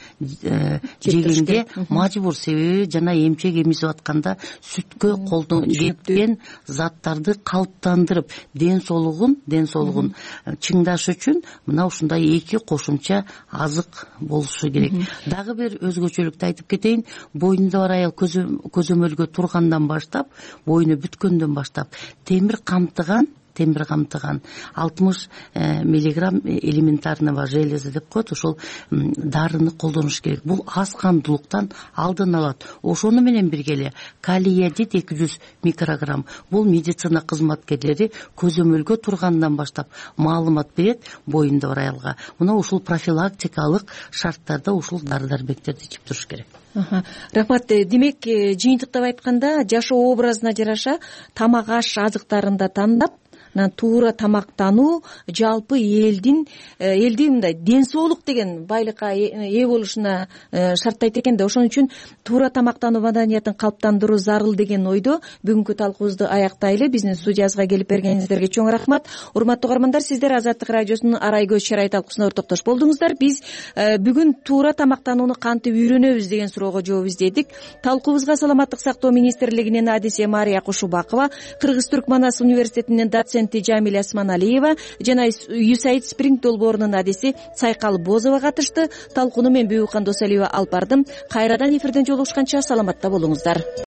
жегенге мажбур. Себеби жана эмчек эмизип атканда сүткө колдон кеткен заттарды калыптандырып, ден соолугун ден соолугун чыңдаш үчүн мына ушундай эки кошумча азык болушу керек. Дагы бир өзгөчөлүктү айтып кетейин. Боюнда бар аял көзөмөлгө тургандан баштап, боюну бүткөндөн баштап темир камтыган темир камтыган алтымыш миллиграмм элементарного железа деп коет, ошол дарыны колдонуш керек. Бул аз кандуулуктан алдын алат. Ошону менен бирге эле калий йодид эки жүз микрограмм. Бул медицина кызматкерлери көзөмөлгө тургандан баштап маалымат берет боюнда бар аялга. Мына ушул профилактикалык шарттарда ушул дары дармектерди ичип туруш керек. Рахмат. Демек, жыйынтыктап айтканда, жашоо образына жараша тамак аш азыктарында тандап, туура тамактануу жалпы элдин элди мындай ден соолук деген байлыкка ээ болушуна шарттайт экен да. Ошон үчүн туура тамактануу маданиятын калыптандыруу зарыл деген ойдо бүгүнкү талкуубузду аяктайлы. Биздин студиябызга келип бергениңиздерге чоң рахмат. Урматтуу угармандар, сиздер Азаттык радиосунун Арай көз чарай талкуусуна ортоктош болдуңуздар. Биз бүгүн туура тамактанууну кантип үйрөнөбүз деген суроого жооп издедик. Талкуубузга Саламаттык сактоо министрлигинин адиси Мария Кушубакова, Кыргыз-Түрк Манас университетинин доценти Жамиля Осмоналиева жана ю эс эй ай ди Спринг долбоорунун адиси Сайкал Бозова катышты. Талкууну мен Бүбүкан Досалиева алып бардым. Кайрадан эфирден жолугушканча саламатта болуңуздар.